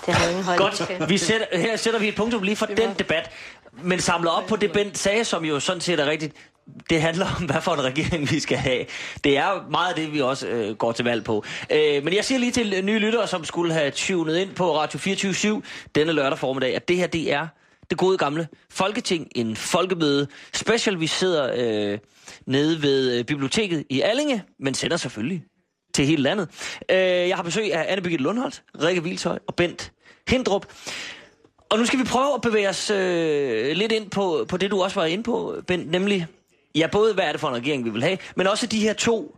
Det har ingen holdning til. Godt, vi sætter, her sætter vi et punktum lige for den debat, men samler op på det, Bent sagde, som jo sådan set er rigtigt. Det handler om, hvad for en regering vi skal have. Det er jo meget af det, vi også øh, går til valg på. Øh, men jeg siger lige til nye lyttere, som skulle have tunet ind på Radio fireogtyve syv denne lørdag formiddag, at det her, det er det gode gamle Folketing, en folkemøde special. Vi sidder øh, nede ved øh, biblioteket i Allinge, men sender selvfølgelig til hele landet. Øh, jeg har besøg af Anne Birgitte Lundholt, Rikke Hvilshøj og Bent Hindrup. Og nu skal vi prøve at bevæge os øh, lidt ind på, på det, du også var inde på, Bent, nemlig ja, både hvad er det for en regering, vi vil have, men også de her to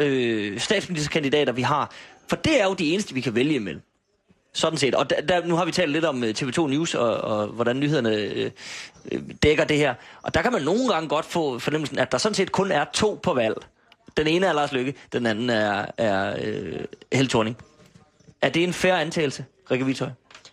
øh, statsministerkandidater, vi har. For det er jo de eneste, vi kan vælge imellem. Sådan set. Og der, der, nu har vi talt lidt om T V to News, og, og hvordan nyhederne øh, dækker det her. Og der kan man nogle gange godt få fornemmelsen, at der sådan set kun er to på valg. Den ene er Lars Løkke, den anden er, er øh, Helle Thorning. Er det en fair antagelse, Rikke Hvilshøj?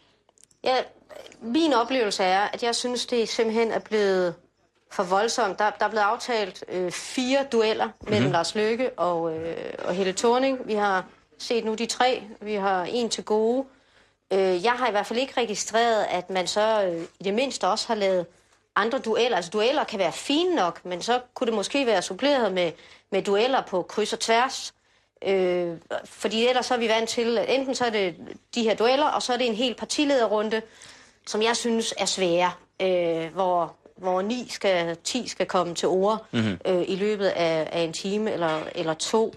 Ja, min oplevelse er, at jeg synes, det simpelthen er blevet for voldsomt. Der, der er blevet aftalt øh, fire dueller mellem mm-hmm. Lars Løkke og, øh, og Helle Thorning. Vi har set nu de tre. Vi har en til gode. Øh, jeg har i hvert fald ikke registreret, at man så øh, i det mindste også har lavet andre dueller. Altså dueller kan være fine nok, men så kunne det måske være suppleret med, med dueller på kryds og tværs. Øh, fordi ellers så er vi vant til, at enten så er det de her dueller, og så er det en hel partilederrunde, som jeg synes er svære, øh, hvor, hvor ni skal, ti skal komme til ord mm-hmm. øh, i løbet af, af en time eller, eller to.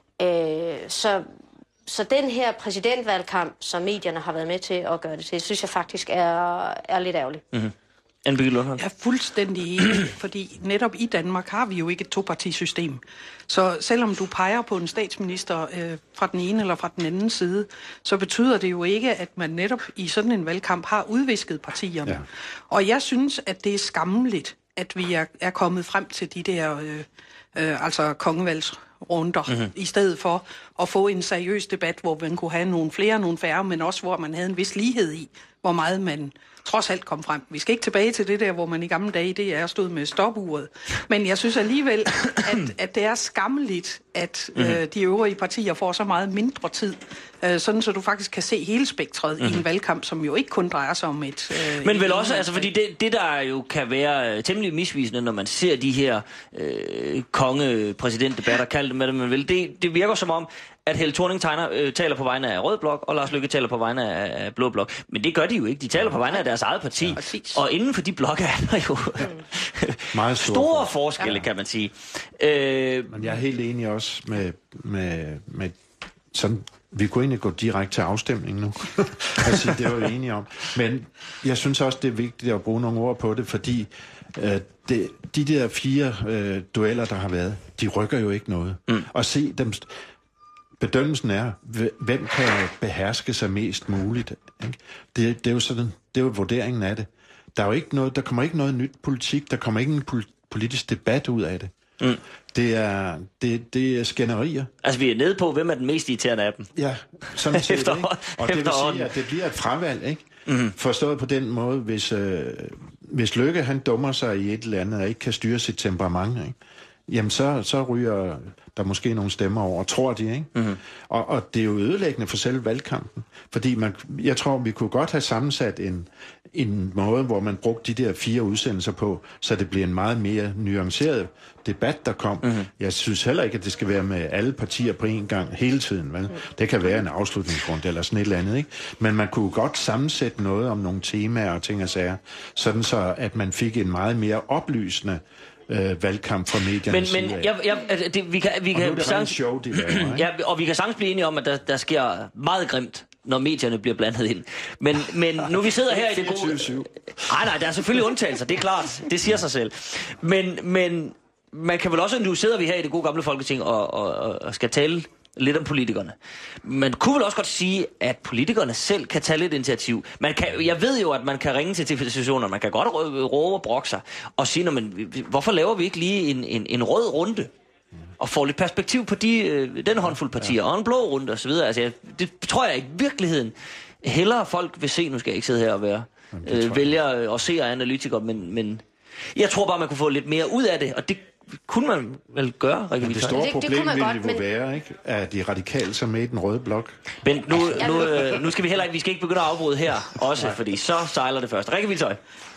Øh, så, så den her præsidentvalgkamp, som medierne har været med til at gøre det til, synes jeg faktisk er, er lidt ærgerligt. Mm-hmm. Anne Birgitte Lundholt. Jeg er fuldstændig enig, fordi netop i Danmark har vi jo ikke et topartisystem. Så selvom du peger på en statsminister øh, fra den ene eller fra den anden side, så betyder det jo ikke, at man netop i sådan en valgkamp har udvisket partierne. Ja. Og jeg synes, at det er skammeligt, at vi er, er kommet frem til de der øh, øh, altså kongevalgsrunder, mm-hmm. i stedet for at få en seriøs debat, hvor man kunne have nogle flere, nogle færre, men også hvor man havde en vis lighed i, hvor meget man trods alt kom frem. Vi skal ikke tilbage til det der, hvor man i gamle dage, det er stod med stopuret. Men jeg synes alligevel, at, at det er skammeligt, at mm-hmm. øh, de øvrige partier får så meget mindre tid, øh, sådan så du faktisk kan se hele spektret mm-hmm. i en valgkamp, som jo ikke kun drejer sig om et... Øh, Men et vel også, altså fordi det, det der jo kan være øh, temmelig misvisende, når man ser de her øh, konge-præsidentdebatter, kald det med det, man vil, det, det virker som om, at Helle Thorning tegner, øh, taler på vegne af Rød Blok, og Lars Løkke taler på vegne af, af Blå Blok. Men det gør de jo ikke. De taler på vegne af deres eget parti. Ja, og inden for de blokke er der jo ja. Meget store, store forskelle, ja. Kan man sige. Øh, Men jeg er helt enig også med, med, med sådan... Vi kunne egentlig gå direkte til afstemning nu. Altså, det var vi enige om. Men jeg synes også, det er vigtigt at bruge nogle ord på det, fordi øh, det, de der fire øh, dueller, der har været, de rykker jo ikke noget. Mm. Og se dem... Bedømmelsen er, hvem kan beherske sig mest muligt. Ikke? Det, det er jo sådan, det er jo vurderingen af det. Der er jo ikke noget, der kommer ikke noget nyt politik, der kommer ikke en politisk debat ud af det. Mm. Det er det, det er skænderier. Altså vi er nede på, hvem er den mest irriterende af dem. Ja, sådan set, efter, ikke? Og det vil sige, at det bliver et fravalg, ikke? Mm. Forstået på den måde, hvis, øh, hvis Løkke han dummer sig i et eller andet og ikke kan styre sit temperament, ikke? Jamen så, så ryger der måske nogle stemmer over, tror de, ikke? Mm-hmm. Og, og det er jo ødelæggende for selve valgkampen, fordi man, jeg tror, vi kunne godt have sammensat en, en måde, hvor man brugte de der fire udsendelser på, så det bliver en meget mere nuanceret debat, der kom. Mm-hmm. Jeg synes heller ikke, at det skal være med alle partier på en gang hele tiden, vel? Det kan være en afslutningsrunde eller sådan et eller andet, ikke? Men man kunne godt sammensætte noget om nogle temaer og ting og sager, sådan så, at man fik en meget mere oplysende Øh, valgkamp fra medierne. Men, men jeg, jeg, det, vi kan, vi kan det sang... show, de laver, ja, og vi kan sagtens blive enige om, at der, der sker meget grimt, når medierne bliver blandet ind. Men, men nu vi sidder her i det gode... Nej, nej, der er selvfølgelig undtagelser, det er klart. Det siger sig selv. Men, men man kan vel også, nu sidder vi her i det gode gamle Folketing og, og, og skal tale lidt om politikerne. Man kunne vel også godt sige, at politikerne selv kan tage lidt initiativ. Man kan, jeg ved jo, at man kan ringe til T V-stationer, man kan godt råbe og brokke sig, og sige, men, hvorfor laver vi ikke lige en, en, en rød runde? Og får lidt perspektiv på de, øh, den håndfuld partier, og en blå runde osv. Altså, jeg, det tror jeg i virkeligheden hellere folk vil se. Nu skal jeg ikke sidde her og være øh, vælger og se og analytiker, men, men jeg tror bare, man kunne få lidt mere ud af det, og det kunne man vel gøre, Rikke Det Hvilshøj? store Det- det problem kunne man ville godt, jo men- være, ikke, at de radikale som med i den røde blok. Men nu, nu, øh, nu skal vi heller ikke, vi skal ikke begynde at afbryde her også, Nej. fordi så sejler det først. Rikke Hvilshøj.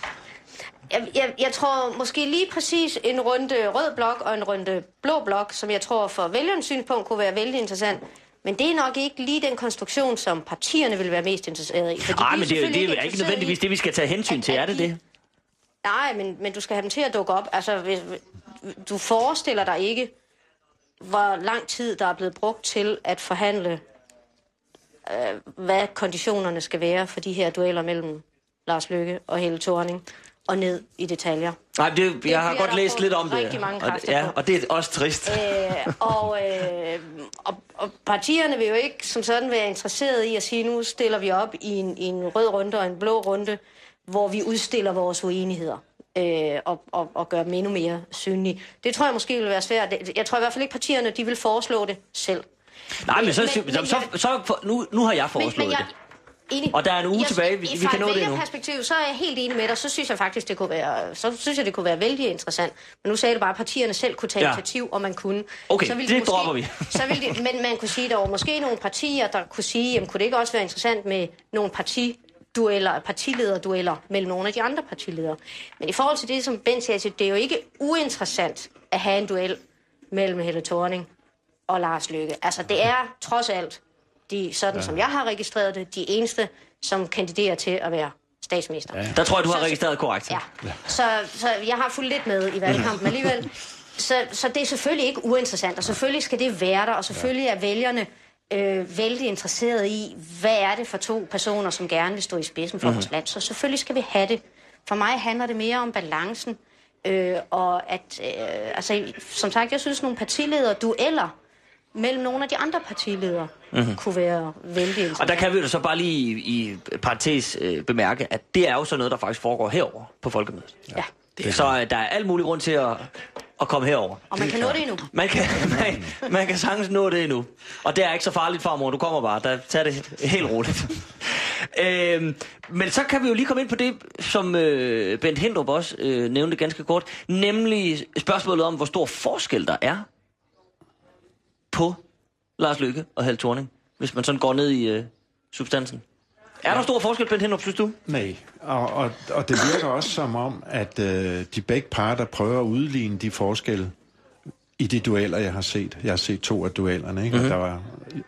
Jeg, jeg, jeg tror måske lige præcis en runde rød blok og en runde blå blok, som jeg tror for vælgernes synspunkt kunne være vældig interessant. Men det er nok ikke lige den konstruktion, som partierne vil være mest interesserede i. Nej, men det, er- det er ikke nødvendigvis det, vi skal tage hensyn til. Er det det? Nej, men, men du skal have dem til at dukke op. Altså, hvis, du forestiller dig ikke, hvor lang tid der er blevet brugt til at forhandle, øh, hvad konditionerne skal være for de her dueller mellem Lars Løkke og Helle Thorning, og ned i detaljer. Nej, det, jeg Det har bliver godt der læst brugt lidt om det. rigtig mange Og, kræfter ja, på. og det er også trist. Øh, og, øh, og, og partierne vil jo ikke som sådan være interesseret i at sige, nu stiller vi op i en, i en rød runde og en blå runde, hvor vi udstiller vores uenigheder øh, og, og, og gør dem endnu mere synlige. Det tror jeg måske vil være svært. Jeg tror i hvert fald ikke, partierne de vil foreslå det selv. Nej, men så, Men- så, men så, jeg- så, så nu, nu har jeg foreslået men, men jeg, det. Enig. Og der er en uge jeg, tilbage, vi- vi kan nå det endnu. Fra et vælgerperspektiv, så er jeg helt enig med dig. Så synes jeg faktisk, det kunne være, så synes jeg, det kunne være vældig interessant. Men nu sagde du bare, at partierne selv kunne tage Ja. initiativ, og man kunne. Okay, så ville det måske, dropper vi. så ville det, men man kunne sige, at der var måske nogle partier, der kunne sige, jamen kunne det ikke også være interessant med nogle partidueller, partilederdueller mellem nogle af de andre partiledere. Men i forhold til det, som Ben siger, det er jo ikke uinteressant at have en duel mellem Helle Thorning og Lars Løkke. Altså det er trods alt, de, sådan ja. som jeg har registreret det, de eneste, som kandiderer til at være statsminister. Ja. Der tror jeg, du har Så- registreret korrekt. Ja. Så, så jeg har fulgt lidt med i valgkampen alligevel. Så, så det er selvfølgelig ikke uinteressant, og selvfølgelig skal det være der, og selvfølgelig er vælgerne øh, vældig interesserede i, hvad er det for to personer, som gerne vil stå i spidsen for mm-hmm. vores land. Så selvfølgelig skal vi have det. For mig handler det mere om balancen, øh, og at, øh, altså, som sagt, jeg synes, nogle partiledere dueller mellem nogle af de andre partiledere mm-hmm. kunne være vældig interessant. Og der kan vi jo så bare lige i, i parentes øh, bemærke, at det er jo så noget, der faktisk foregår herover på Folkemødet. Ja. Det så øh, der er alt mulig grund til at, at komme herover. Og man kan nå det endnu. Man kan, man, man kan sagtens nå det endnu. Og det er ikke så farligt, farmor. Du kommer bare. Der tager det helt roligt. øhm, men så kan vi jo lige komme ind på det, som øh, Bent Hindrup også øh, nævnte ganske kort. Nemlig spørgsmålet om, hvor stor forskel der er på Lars Løkke og Helle Thorning, hvis man sådan går ned i øh, substansen. Er der stor forskel, Bent Hindrup, synes du? Nej, og, og, og det virker også som om, at øh, de begge parter prøver at udligne de forskelle i de dueller, jeg har set. Jeg har set to af duellerne, ikke? Mm-hmm. Og, der var,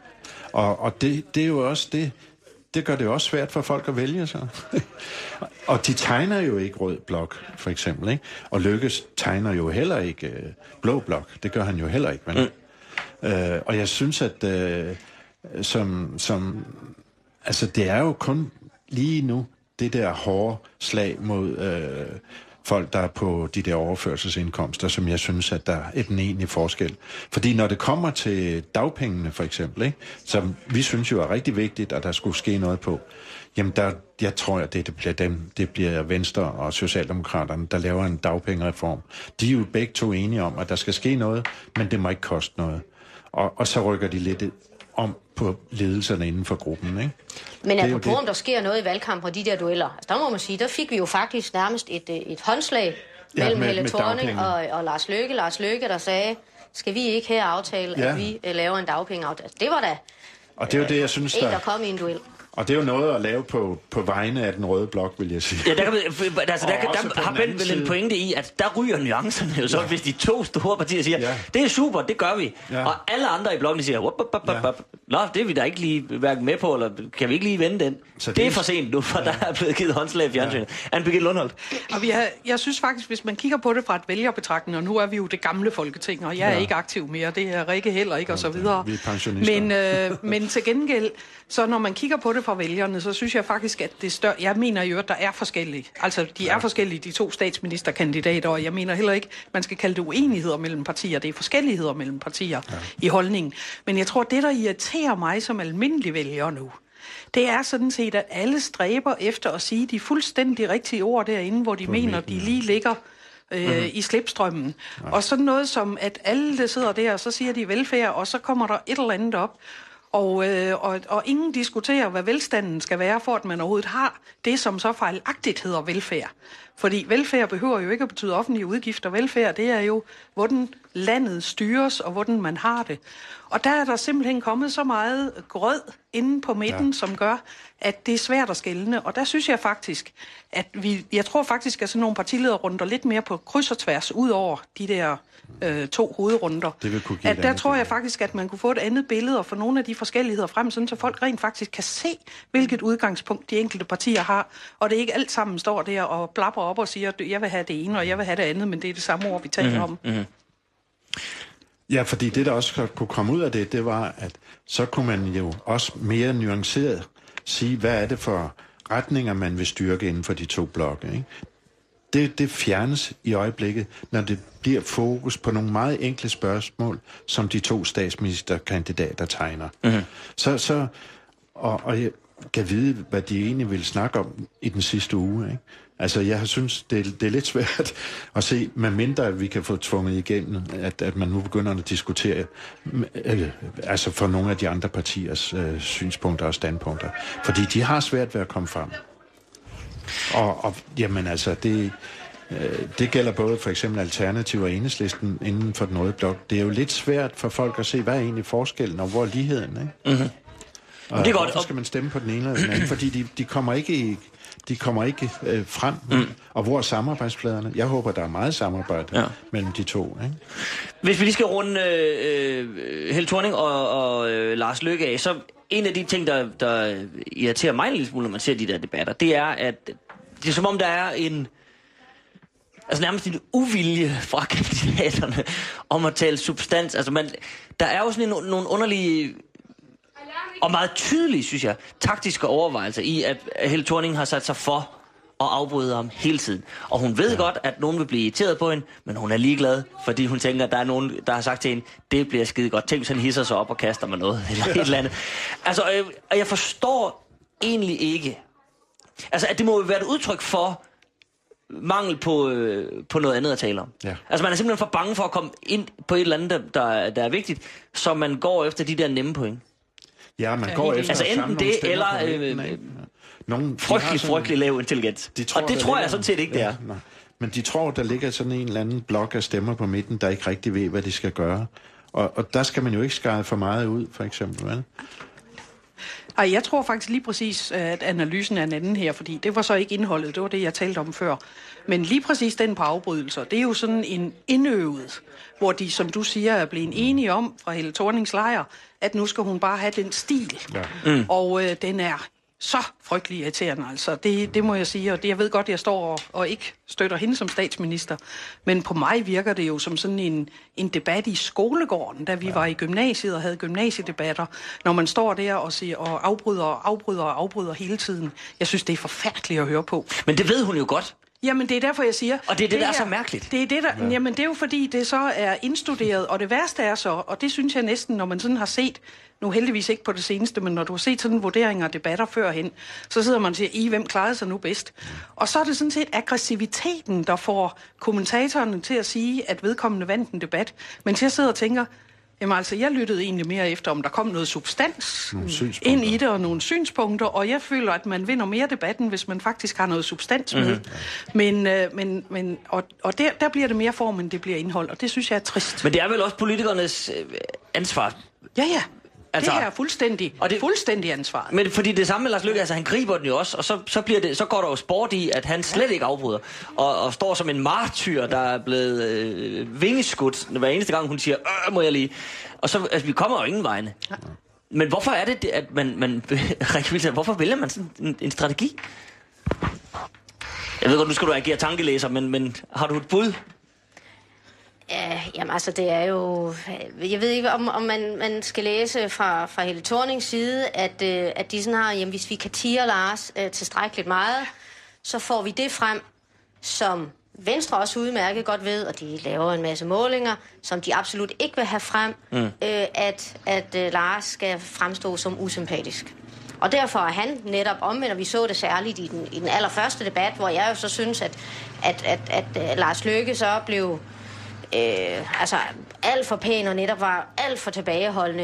og, og det, det er jo også det, det gør det jo også svært for folk at vælge sig. Og de tegner jo ikke rød blok, for eksempel, ikke? Og Løkkes tegner jo heller ikke øh, blå blok. Det gør han jo heller ikke, vel? Mm. Øh, og jeg synes, at øh, som... som altså, det er jo kun lige nu det der hårde slag mod øh, folk, der er på de der overførselsindkomster, som jeg synes, at der er den egentlige forskel. Fordi når det kommer til dagpengene, for eksempel, ikke, som vi synes jo er rigtig vigtigt, at der skulle ske noget på, jamen, der, jeg tror, at det, det bliver dem, det bliver Venstre og Socialdemokraterne, der laver en dagpengereform. De er jo begge to enige om, at der skal ske noget, men det må ikke koste noget. Og, og så rykker de lidt om på ledelserne inden for gruppen, ikke? Men apropos, om der sker noget i valgkampen og de der dueller, altså, der må man sige, der fik vi jo faktisk nærmest et, et håndslag Ja, mellem med- Helle med Thorning dagpenge. og, og Lars Løkke. Lars Løkke, der sagde, skal vi ikke her aftale, Ja. at vi uh, laver en dagpengeaftale? Det var da Og det er jo det, jeg synes, en, der der... kom i en duel. Og det er jo noget at lave på, på vegne af den røde blok, vil jeg sige. Ja, der, kan, altså, der, Og kan, også der på har den Bent anden vel en side. pointe i, at der ryger nuancerne jo så, Ja. hvis de to store partier siger, Ja. det er super, det gør vi. Ja. Og alle andre i blokken siger, wop, wop, wop, Ja. wop. Nå, det er vi da ikke lige hverken med på, eller kan vi ikke lige vende den? Så det, det er er- for sent nu, for ja. der er blevet givet håndslag i fjernsynet. Ja. Anne-Birgitte Lundholt. Og vi har, jeg synes faktisk, hvis man kigger på det fra et vælgerbetragtning, og nu er vi jo det gamle Folketing, og jeg er Ja. ikke aktiv mere, det er Rikke heller ikke, og så videre. vi er pensionister. Men, øh, men til gengæld, så når man kigger på det fra vælgerne, så synes jeg faktisk, at det større... Jeg mener jo, at der er forskellige. Altså, de er forskellige, de to statsministerkandidater, og jeg mener heller ikke, man skal kalde det uenigheder mellem partier. Det er forskelligheder mellem partier ja. i holdningen. Men jeg tror, det, der irriterer mig som almindelig vælger nu, det er sådan set, at alle stræber efter at sige de fuldstændig rigtige ord derinde, hvor de mener, de lige ligger øh, mm-hmm. i slipstrømmen. Ja. Og sådan noget som, at alle, der sidder der, så siger de velfærd, og så kommer der et eller andet op. Og, øh, og, og ingen diskuterer, hvad velstanden skal være, for at man overhovedet har det, som så fejlagtigt hedder velfærd. Fordi velfærd behøver jo ikke at betyde offentlige udgifter. Velfærd, det er jo, hvordan landet styres, og hvordan man har det. Og der er der simpelthen kommet så meget grød inde på midten, ja. som gør, at det er svært at skelne. Og der synes jeg faktisk, at vi, jeg tror faktisk, at sådan nogle partilederrunder lidt mere på kryds og tværs, ud over de der øh, to hovedrunder. Det vil kunne give at der tror billede. jeg faktisk, at man kunne få et andet billede og få nogle af de forskelligheder frem, sådan så folk rent faktisk kan se, hvilket udgangspunkt de enkelte partier har. Og det ikke alt sammen står der og blabber op og siger, at jeg vil have det ene, og jeg vil have det andet, men det er det samme ord, vi taler mm-hmm. om. Mm-hmm. Ja, fordi det, der også kunne komme ud af det, det var, at så kunne man jo også mere nuanceret sige, hvad er det for retninger, man vil styrke inden for de to blokke, ikke? Det, det fjernes i øjeblikket, når det bliver fokus på nogle meget enkle spørgsmål, som de to statsministerkandidater tegner. Mm-hmm. Så, så, og, og jeg kan vide, hvad de egentlig vil snakke om i den sidste uge, ikke? Altså, jeg synes, det, det er lidt svært at se, med mindre at vi kan få tvunget igennem, at, at man nu begynder at diskutere, øh, altså for nogle af de andre partiers øh, synspunkter og standpunkter. Fordi de har svært ved at komme frem. Og, og jamen altså, det, øh, det gælder både for eksempel Alternativ og Enhedslisten inden for den røde blok. Det er jo lidt svært for folk at se, hvad er egentlig forskellen, og hvor er ligheden, ikke? Mm-hmm. Og det er godt. Hvorfor skal man stemme på den ene eller den anden? Fordi de, de kommer ikke i... De kommer ikke øh, frem. Mm. Og hvor er samarbejdspladerne? Jeg håber, der er meget samarbejde ja. mellem de to. Ikke? Hvis vi lige skal runde øh, Helle Thorning og, og øh, Lars Løkke af, så en af de ting, der, der irriterer mig en lille smule, når man ser de der debatter, det er, at det er som om, der er en... Altså nærmest en uvilje fra kandidaterne om at tale substans. Altså man, der er jo sådan en, nogle underlige... Og meget tydelige, synes jeg, taktiske overvejelser i, at Helle Thorning har sat sig for at afbryde ham hele tiden. Og hun ved ja. godt, at nogen vil blive irriteret på hende, men hun er ligeglad, fordi hun tænker, at der er nogen, der har sagt til hende, det bliver skide godt. Tænk, hvis han hisser sig op og kaster mig noget, eller et eller andet. Altså, øh, jeg forstår egentlig ikke. Altså, at det må jo være et udtryk for mangel på, øh, på noget andet at tale om. Ja. Altså, man er simpelthen for bange for at komme ind på et eller andet, der, der, der er vigtigt, så man går efter de der nemme point. Ja, man går efter altså enten det, eller øh, Nogle, frygtelig, sådan, frygtelig lav intelligens. De tror, og det tror ligger, jeg sådan set ikke, det er. Ja, men de tror, der ligger sådan en eller anden blok af stemmer på midten, der ikke rigtig ved, hvad de skal gøre. Og, og der skal man jo ikke skære for meget ud, for eksempel, vel? Ej, jeg tror faktisk lige præcis, at analysen er en anden her, fordi det var så ikke indholdet, det var det, jeg talte om før. Men lige præcis den på afbrydelser, det er jo sådan en indøvet, hvor de, som du siger, er blevet enige om fra Helle Thornings lejr, at nu skal hun bare have den stil. Ja. Mm. Og øh, den er så frygtelig irriterende, altså. Det, det må jeg sige, og det, jeg ved godt, at jeg står og, og ikke støtter hende som statsminister, men på mig virker det jo som sådan en, en debat i skolegården, da vi ja. var i gymnasiet og havde gymnasiedebatter, når man står der og, siger, og afbryder og afbryder og afbryder hele tiden. Jeg synes, det er forfærdeligt at høre på. Men det ved hun jo godt. Jamen, det er derfor, jeg siger... Og det er det, det der her, er så mærkeligt. Det er det, der... Ja. Jamen, det er jo fordi, det så er indstuderet, og det værste er så, og det synes jeg næsten, når man sådan har set, nu heldigvis ikke på det seneste, men når du har set sådan vurderinger og debatter førhen, så sidder man og siger, I, hvem klarede sig nu bedst? Og så er det sådan set aggressiviteten, der får kommentatorerne til at sige, at vedkommende vandt en debat. Men jeg sidder og tænker... Jamen altså, jeg lyttede egentlig mere efter, om der kom noget substans ind i det og nogle synspunkter, og jeg føler, at man vinder mere debatten, hvis man faktisk har noget substans med. Mm-hmm. Men, øh, men, men, og, og der, der bliver det mere form, end det bliver indhold, og det synes jeg er trist. Men det er vel også politikernes øh, ansvar? Ja, ja. Altså, det er fuldstændig, og det, fuldstændig ansvar. Men fordi det samme med Lars Løkke, altså han griber den jo også, og så, så, bliver det, så går der jo sport i, at han slet ikke afbryder, og, og står som en martyr, der er blevet øh, vingeskudt, hver eneste gang hun siger, øh, må jeg lige. Og så, altså vi kommer jo ingen vegne. Ja. Men hvorfor er det, at man, man hvorfor vælger man sådan en, en strategi? Jeg ved godt, nu skal du agere tankelæser, men, men har du et bud? Ja, jamen altså, det er jo... Jeg ved ikke, om, om man, man skal læse fra, fra Helle Thornings side, at, øh, at de sådan har, jamen hvis vi kan tire Lars øh, tilstrækkeligt meget, så får vi det frem, som Venstre også udmærket godt ved, og de laver en masse målinger, som de absolut ikke vil have frem, mm. øh, at, at øh, Lars skal fremstå som usympatisk. Og derfor er han netop omvendt, og vi så det særligt i den, i den allerførste debat, hvor jeg jo så synes, at, at, at, at, at Lars Løkke så blev... Øh, altså alt for pæn og netop var alt for tilbageholdende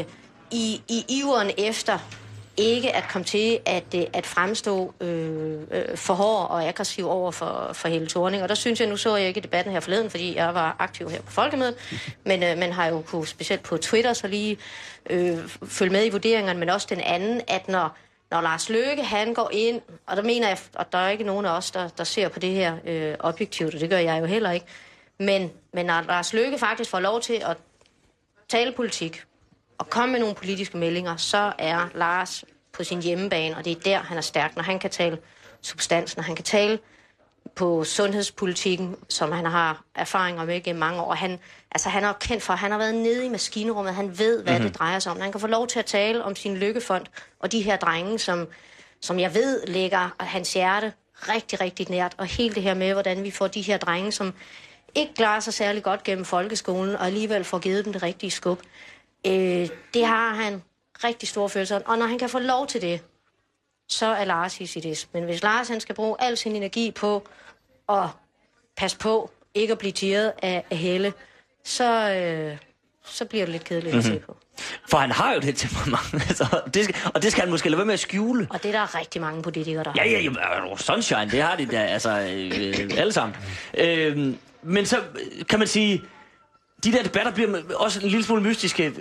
i, i iveren efter ikke at komme til at, at fremstå øh, øh, for hård og aggressiv over for, for Helle Thorning. Og der synes jeg, nu så jeg ikke debatten her forleden, fordi jeg var aktiv her på Folkemødet, men øh, man har jo kunne, specielt på Twitter, så lige øh, følge med i vurderingerne, men også den anden, at når, når Lars Løkke, han går ind, og der mener jeg, at der er ikke nogen af os, der, der ser på det her øh, objektivt, og det gør jeg jo heller ikke, men, men når Lars Løkke faktisk får lov til at tale politik, og komme med nogle politiske meldinger, så er Lars på sin hjemmebane, og det er der, han er stærk, når han kan tale substans, når han kan tale på sundhedspolitikken, som han har erfaringer med gennem mange år. Han, altså, han er kendt for, han har været nede i maskinrummet, han ved, hvad mm-hmm. det drejer sig om. Han kan få lov til at tale om sin lykkefond, og de her drenge, som, som jeg ved lægger hans hjerte rigtig, rigtig nært, og hele det her med, hvordan vi får de her drenge, som ikke klarer sig særlig godt gennem folkeskolen, og alligevel får givet dem det rigtige skub. Øh, det har han rigtig store følelser, og når han kan få lov til det, så er Lars i sit is. Men hvis Lars han skal bruge al sin energi på at passe på, ikke at blive tirret af, af Helle, så, øh, så bliver det lidt kedeligt mm-hmm. at se på. For han har jo det temperament, altså, det skal, og det skal han måske lade være med at skjule. Og det er der rigtig mange politikere, der ja, ja, ja, sunshine, det har de da, altså, øh, alle sammen. Øh, men så kan man sige, de der debatter bliver også en lille smule mystiske,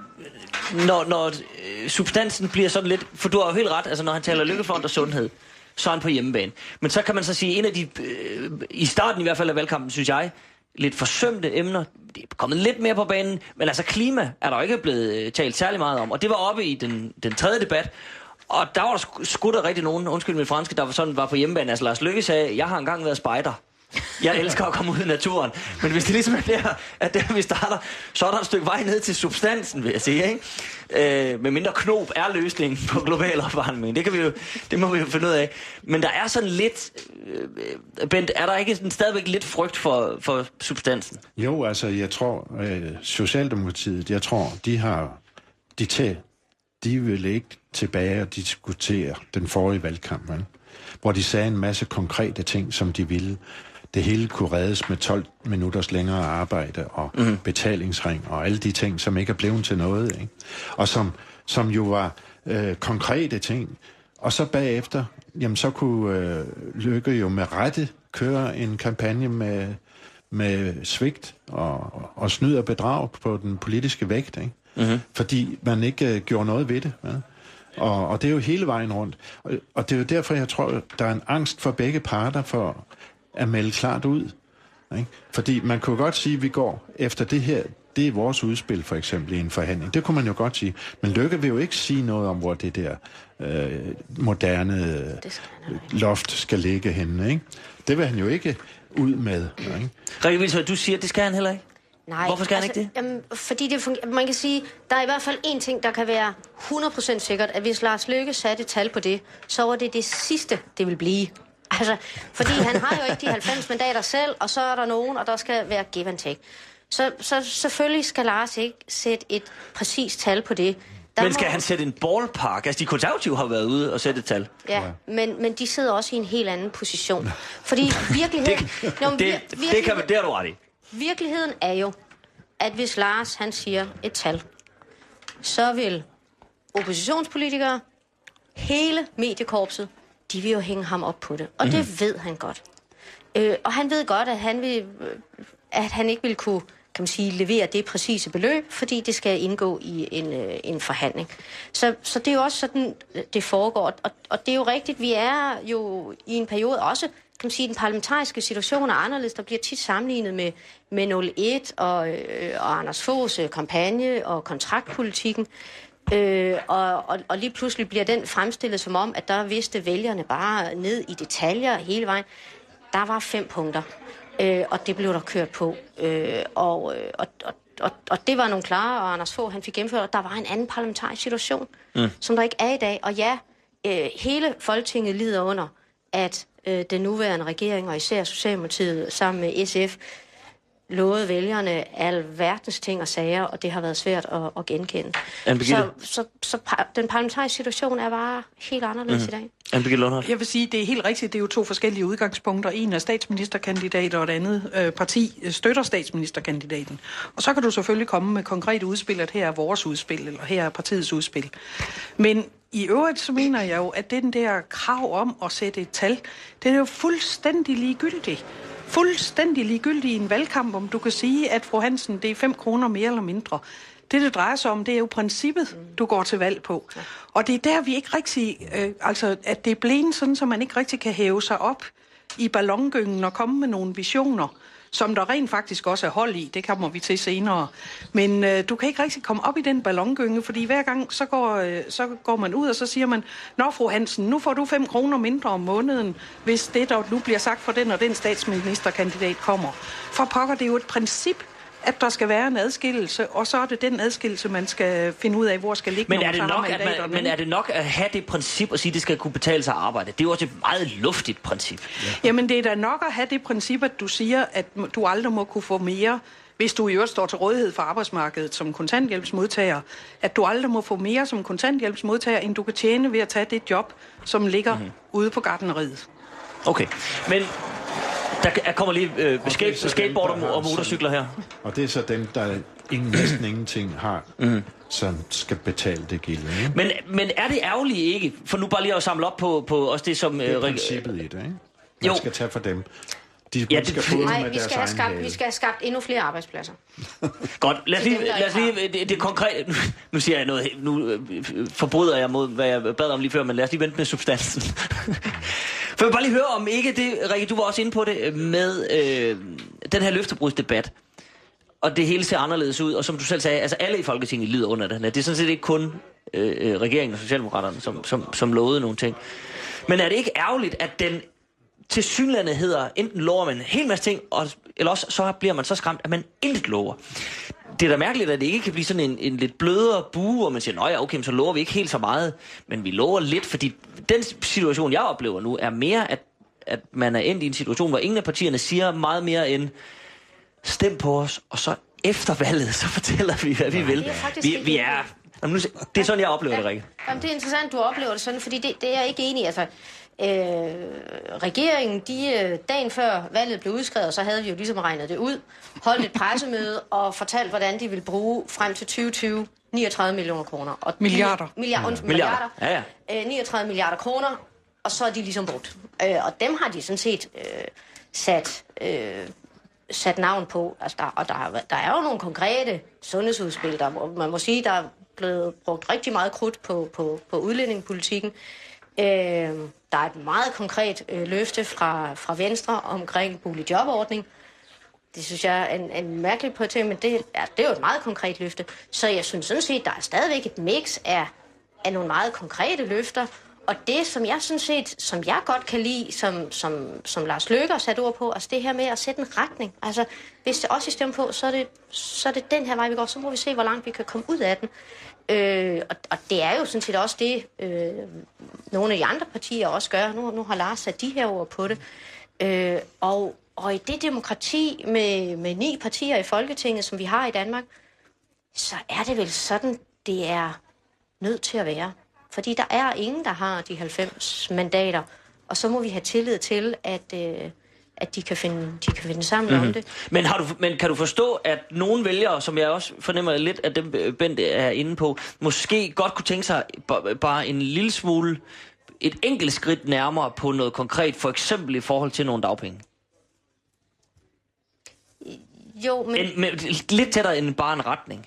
når, når øh, substansen bliver sådan lidt, for du har jo helt ret, altså når han taler lykkefond og sundhed, så er han på hjemmebane. Men så kan man så sige, en af de, øh, i starten i hvert fald af valgkampen, synes jeg, lidt forsømte emner, det er kommet lidt mere på banen, men altså klima er der jo ikke blevet øh, talt særlig meget om, og det var oppe i den, den tredje debat, og der var der skudt der rigtig nogen, undskyld mit franske, der var sådan var på hjemmebane, altså Lars Løkke sagde, jeg har engang været spejder. Jeg elsker at komme ud i naturen. Men hvis det ligesom er der, at der vi starter, så er der et stykke vej ned til substansen, vil jeg sige, ikke? Øh, med mindre knop er løsningen på global opvarmning. Det kan vi jo, det må vi jo finde ud af. Men der er sådan lidt, øh, Bent, er der ikke sådan stadigvæk lidt frygt for, for substansen? Jo, altså jeg tror, øh, Socialdemokratiet, jeg tror, de har, de til, de vil ikke tilbage og diskutere den forrige valgkamp, vel? Hvor de sagde en masse konkrete ting, som de ville. Det hele kunne reddes med tolv minutters længere arbejde og mm. betalingsring og alle de ting, som ikke er blevet til noget, ikke? Og som, som jo var øh, konkrete ting. Og så bagefter, jamen så kunne øh, Løkke jo med rette køre en kampagne med, med svigt og, og snyd og bedrag på den politiske vægt, ikke? Mm-hmm. Fordi man ikke øh, gjorde noget ved det, ja? Og, og det er jo hele vejen rundt. Og, og det er jo derfor, jeg tror, der er en angst for begge parter for at melde klart ud. Ikke? Fordi man kunne godt sige, at vi går efter det her, det er vores udspil for eksempel i en forhandling. Det kunne man jo godt sige. Men Løkke vil jo ikke sige noget om, hvor det der øh, moderne øh, loft skal ligge henne. Ikke? Det vil han jo ikke ud med. Ikke? Rikke Hvilshøj, du siger, at det skal han heller ikke? Nej, hvorfor skal altså, han ikke det? Jamen, fordi det fungerer, man kan sige, der er i hvert fald en ting, der kan være hundrede procent sikkert, at hvis Lars Løkke satte et tal på det, så var det det sidste, det vil blive. Altså, fordi han har jo ikke de halvfems mandater selv, og så er der nogen, og der skal være give and take. Så, så selvfølgelig skal Lars ikke sætte et præcist tal på det. Der men skal må... han sætte en ballpark? Altså, de konservative har været ude og sætte et tal. Ja, men, men de sidder også i en helt anden position. Fordi virkeligheden... det, Nå, det, virkeligheden... det, kan, det er du ret i. Virkeligheden er jo, at hvis Lars han siger et tal, så vil oppositionspolitikere, hele mediekorpset, de vil jo hænge ham op på det. Og mm-hmm. det ved han godt. Øh, og han ved godt, at han, vil, at han ikke vil kunne, kan man sige, levere det præcise beløb, fordi det skal indgå i en, øh, en forhandling. Så, så det er jo også sådan, det foregår. Og, og det er jo rigtigt, vi er jo i en periode også, kan man sige, den parlamentariske situation er anderledes. Der bliver tit sammenlignet med, med nul et og, øh, og Anders Foghs kampagne og kontraktpolitikken. Øh, og, og, og lige pludselig bliver den fremstillet som om, at der vidste vælgerne bare ned i detaljer hele vejen. Der var fem punkter, øh, og det blev der kørt på. Øh, og, og, og, og, og det var nogle klare, og Anders Fogh han fik gennemført, og der var en anden parlamentarisk situation, mm. som der ikke er i dag. Og ja, øh, hele Folketinget lider under, at øh, den nuværende regering, og især Socialdemokratiet sammen med S F, lovet vælgerne alverdens ting og sager, og det har været svært at, at genkende. Så, så, så den parlamentariske situation er bare helt anderledes mm. i dag. Jeg vil sige, det er helt rigtigt. Det er jo to forskellige udgangspunkter. En er statsministerkandidat, og et andet øh, parti støtter statsministerkandidaten. Og så kan du selvfølgelig komme med konkrete udspil, at her er vores udspil, eller her er partiets udspil. Men i øvrigt så mener jeg jo, at den der krav om at sætte et tal, det er jo fuldstændig ligegyldigt. Fuldstændig ligegyldigt i en valgkamp, om du kan sige, at fru Hansen, det er fem kroner mere eller mindre. Det, det drejer sig om, det er jo princippet, du går til valg på. Og det er der, vi ikke rigtig, øh, altså, at det er blevet sådan, så man ikke rigtig kan hæve sig op i ballongyngen og komme med nogle visioner, som der rent faktisk også er hold i. Det kommer vi til senere. Men øh, du kan ikke rigtig komme op i den ballongynge, fordi hver gang, så går, øh, så går man ud, og så siger man, nå fru Hansen, nu får du fem kroner mindre om måneden, hvis det, der nu bliver sagt for den og den statsministerkandidat kommer. For pokker, det er jo et princip, at der skal være en adskillelse, og så er det den adskillelse, man skal finde ud af, hvor skal ligge. Men er, det nok, at man, men er det nok at have det princip og sige, at det skal kunne betale sig at arbejde? Det er jo også et meget luftigt princip. Ja. Jamen det er da nok at have det princip, at du siger, at du aldrig må kunne få mere, hvis du i øvrigt står til rådighed for arbejdsmarkedet som kontanthjælpsmodtager, at du aldrig må få mere som kontanthjælpsmodtager, end du kan tjene ved at tage det job, som ligger mm-hmm. ude på gartneriet. Okay, men der kommer lige øh, skate, skateboard og, og motorcykler her. Og det er så dem, der ingen, næsten ingenting har, mm. som skal betale det gilde. Men, men er det ærgerligt ikke? For nu bare lige at samle op på, på også det, som... Det er øh, princippet i det, ikke? Man jo. skal tage for dem. De ja, det, skal nej, vi skal, have skabt, vi skal have skabt endnu flere arbejdspladser. Godt, lad os lige, dem, lad os lige det, det konkret. Nu, nu siger jeg noget, nu øh, forbryder jeg mod, hvad jeg bad om lige før, men lad os lige vente med substansen. For jeg vil bare lige høre om ikke det, Rikke, du var også inde på det, med øh, den her løftebrudsdebat. Og det hele ser anderledes ud, og som du selv sagde, altså alle i Folketinget lider under det her. Det er sådan set ikke kun øh, regeringen og Socialdemokraterne, som, som, som lovede nogle ting. Men er det ikke ærgerligt, at den til synlandet hedder, enten lover man en hel masse ting, og, eller også så bliver man så skræmt, at man intet lover. Det er da mærkeligt, at det ikke kan blive sådan en, en lidt blødere bue, hvor man siger, nå ja, okay, så lover vi ikke helt så meget, men vi lover lidt, fordi den situation, jeg oplever nu, er mere, at, at man er endt i en situation, hvor ingen af partierne siger meget mere end, stem på os, og så efter valget, så fortæller vi, hvad vi vil. Vi, vi er... Jamen, nu, det er sådan, jeg oplever det, Rikke. Jamen, det er interessant, du oplever det sådan, fordi det, det er jeg ikke enig i. Altså, øh, regeringen, de, dagen før valget blev udskrevet, så havde vi jo ligesom regnet det ud, holdt et pressemøde og fortalt, hvordan de ville bruge frem til tyve tyve niogtredive millioner kroner. Og milliarder. Milliard, undskyld, milliarder. milliarder. Ja, ja. Øh, niogtredive milliarder kroner, og så er de ligesom brugt. Øh, og dem har de sådan set øh, sat... Øh, sat navn på. Altså der, og der, der er jo nogle konkrete sundhedsudspil, der man må sige, der er blevet brugt rigtig meget krudt på, på, på udlændingepolitikken. Øh, der er et meget konkret øh, løfte fra, fra Venstre omkring boligjobordning. Det synes jeg er en, en mærkelig prioritering, men det, ja, det er jo et meget konkret løfte. Så jeg synes sådan set, der er stadigvæk et mix af, af nogle meget konkrete løfter. Og det, som jeg synes set, som jeg godt kan lide, som, som, som Lars Løkke har sat ord på, altså det her med at sætte en retning. Altså, hvis det også er stemt på, så er, det, så er det den her vej, vi går. Så må vi se, hvor langt vi kan komme ud af den. Øh, og, og det er jo sådan set også det, øh, nogle af de andre partier også gør. Nu, nu har Lars sat de her ord på det. Øh, og, og i det demokrati med, med ni partier i Folketinget, som vi har i Danmark, så er det vel sådan, det er nødt til at være. Fordi der er ingen, der har de halvfems mandater, og så må vi have tillid til, at, øh, at de kan finde, de kan finde sammen mm-hmm. om det. Men, har du, men kan du forstå, at nogle vælgere, som jeg også fornemmer lidt, at dem Bente er inde på, måske godt kunne tænke sig bare en lille smule, et enkelt skridt nærmere på noget konkret, for eksempel i forhold til nogle dagpenge? Jo, men... En, med, lidt tættere end bare en retning.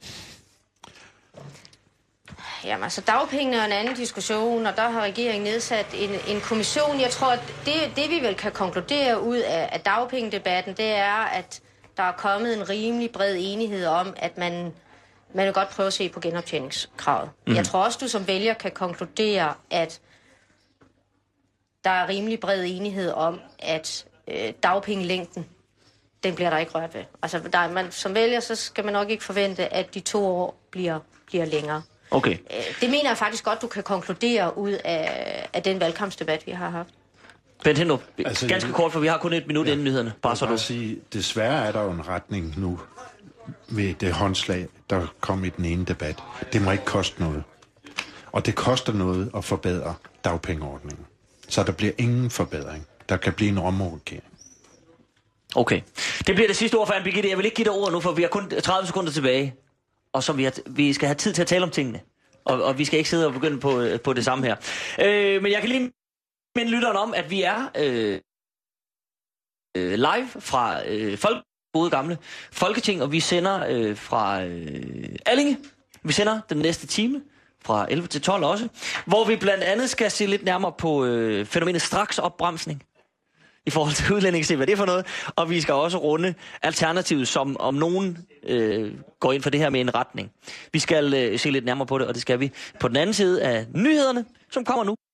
Jamen, altså dagpengene er en anden diskussion, og der har regeringen nedsat en, en kommission. Jeg tror, at det, det vi vel kan konkludere ud af, af dagpengedebatten, det er, at der er kommet en rimelig bred enighed om, at man, man vil godt prøve at se på genoptjeningskravet. Mm. Jeg tror også, du som vælger kan konkludere, at der er rimelig bred enighed om, at øh, dagpengelængden, den bliver der ikke rørt ved. Altså, der, man, som vælger, så skal man nok ikke forvente, at de to år bliver, bliver længere. Okay. Det mener jeg faktisk godt, du kan konkludere ud af, af den valgkampsdebat, vi har haft. Bent Hindrup, Altså, ganske jeg- kort, for vi har kun et minut Ja. inden nyhederne. Bare Jeg så vil du. bare sige, desværre er der jo en retning nu ved det håndslag, der kom i den ene debat. Det må ikke koste noget. Og det koster noget at forbedre dagpengeordningen. Så der bliver ingen forbedring. Der kan blive en omrokering. Okay. Det bliver det sidste ord for Anne Birgitte. Jeg vil ikke give dig ord nu, for vi har kun tredive sekunder tilbage. Og så vi, har, vi skal have tid til at tale om tingene. Og, og vi skal ikke sidde og begynde på, på det samme her. Øh, men jeg kan lige minde lytteren om, at vi er øh, øh, live fra øh, Folk, gode gamle Folketing, og vi sender øh, fra øh, Allinge. Vi sender den næste time fra elleve til tolv også, hvor vi blandt andet skal se lidt nærmere på øh, fænomenet straks opbremsning i forhold til udlændinge, se hvad det er for noget, og vi skal også runde alternativet, som om nogen øh, går ind for det her med en retning. Vi skal øh, se lidt nærmere på det, og det skal vi på den anden side af nyhederne, som kommer nu.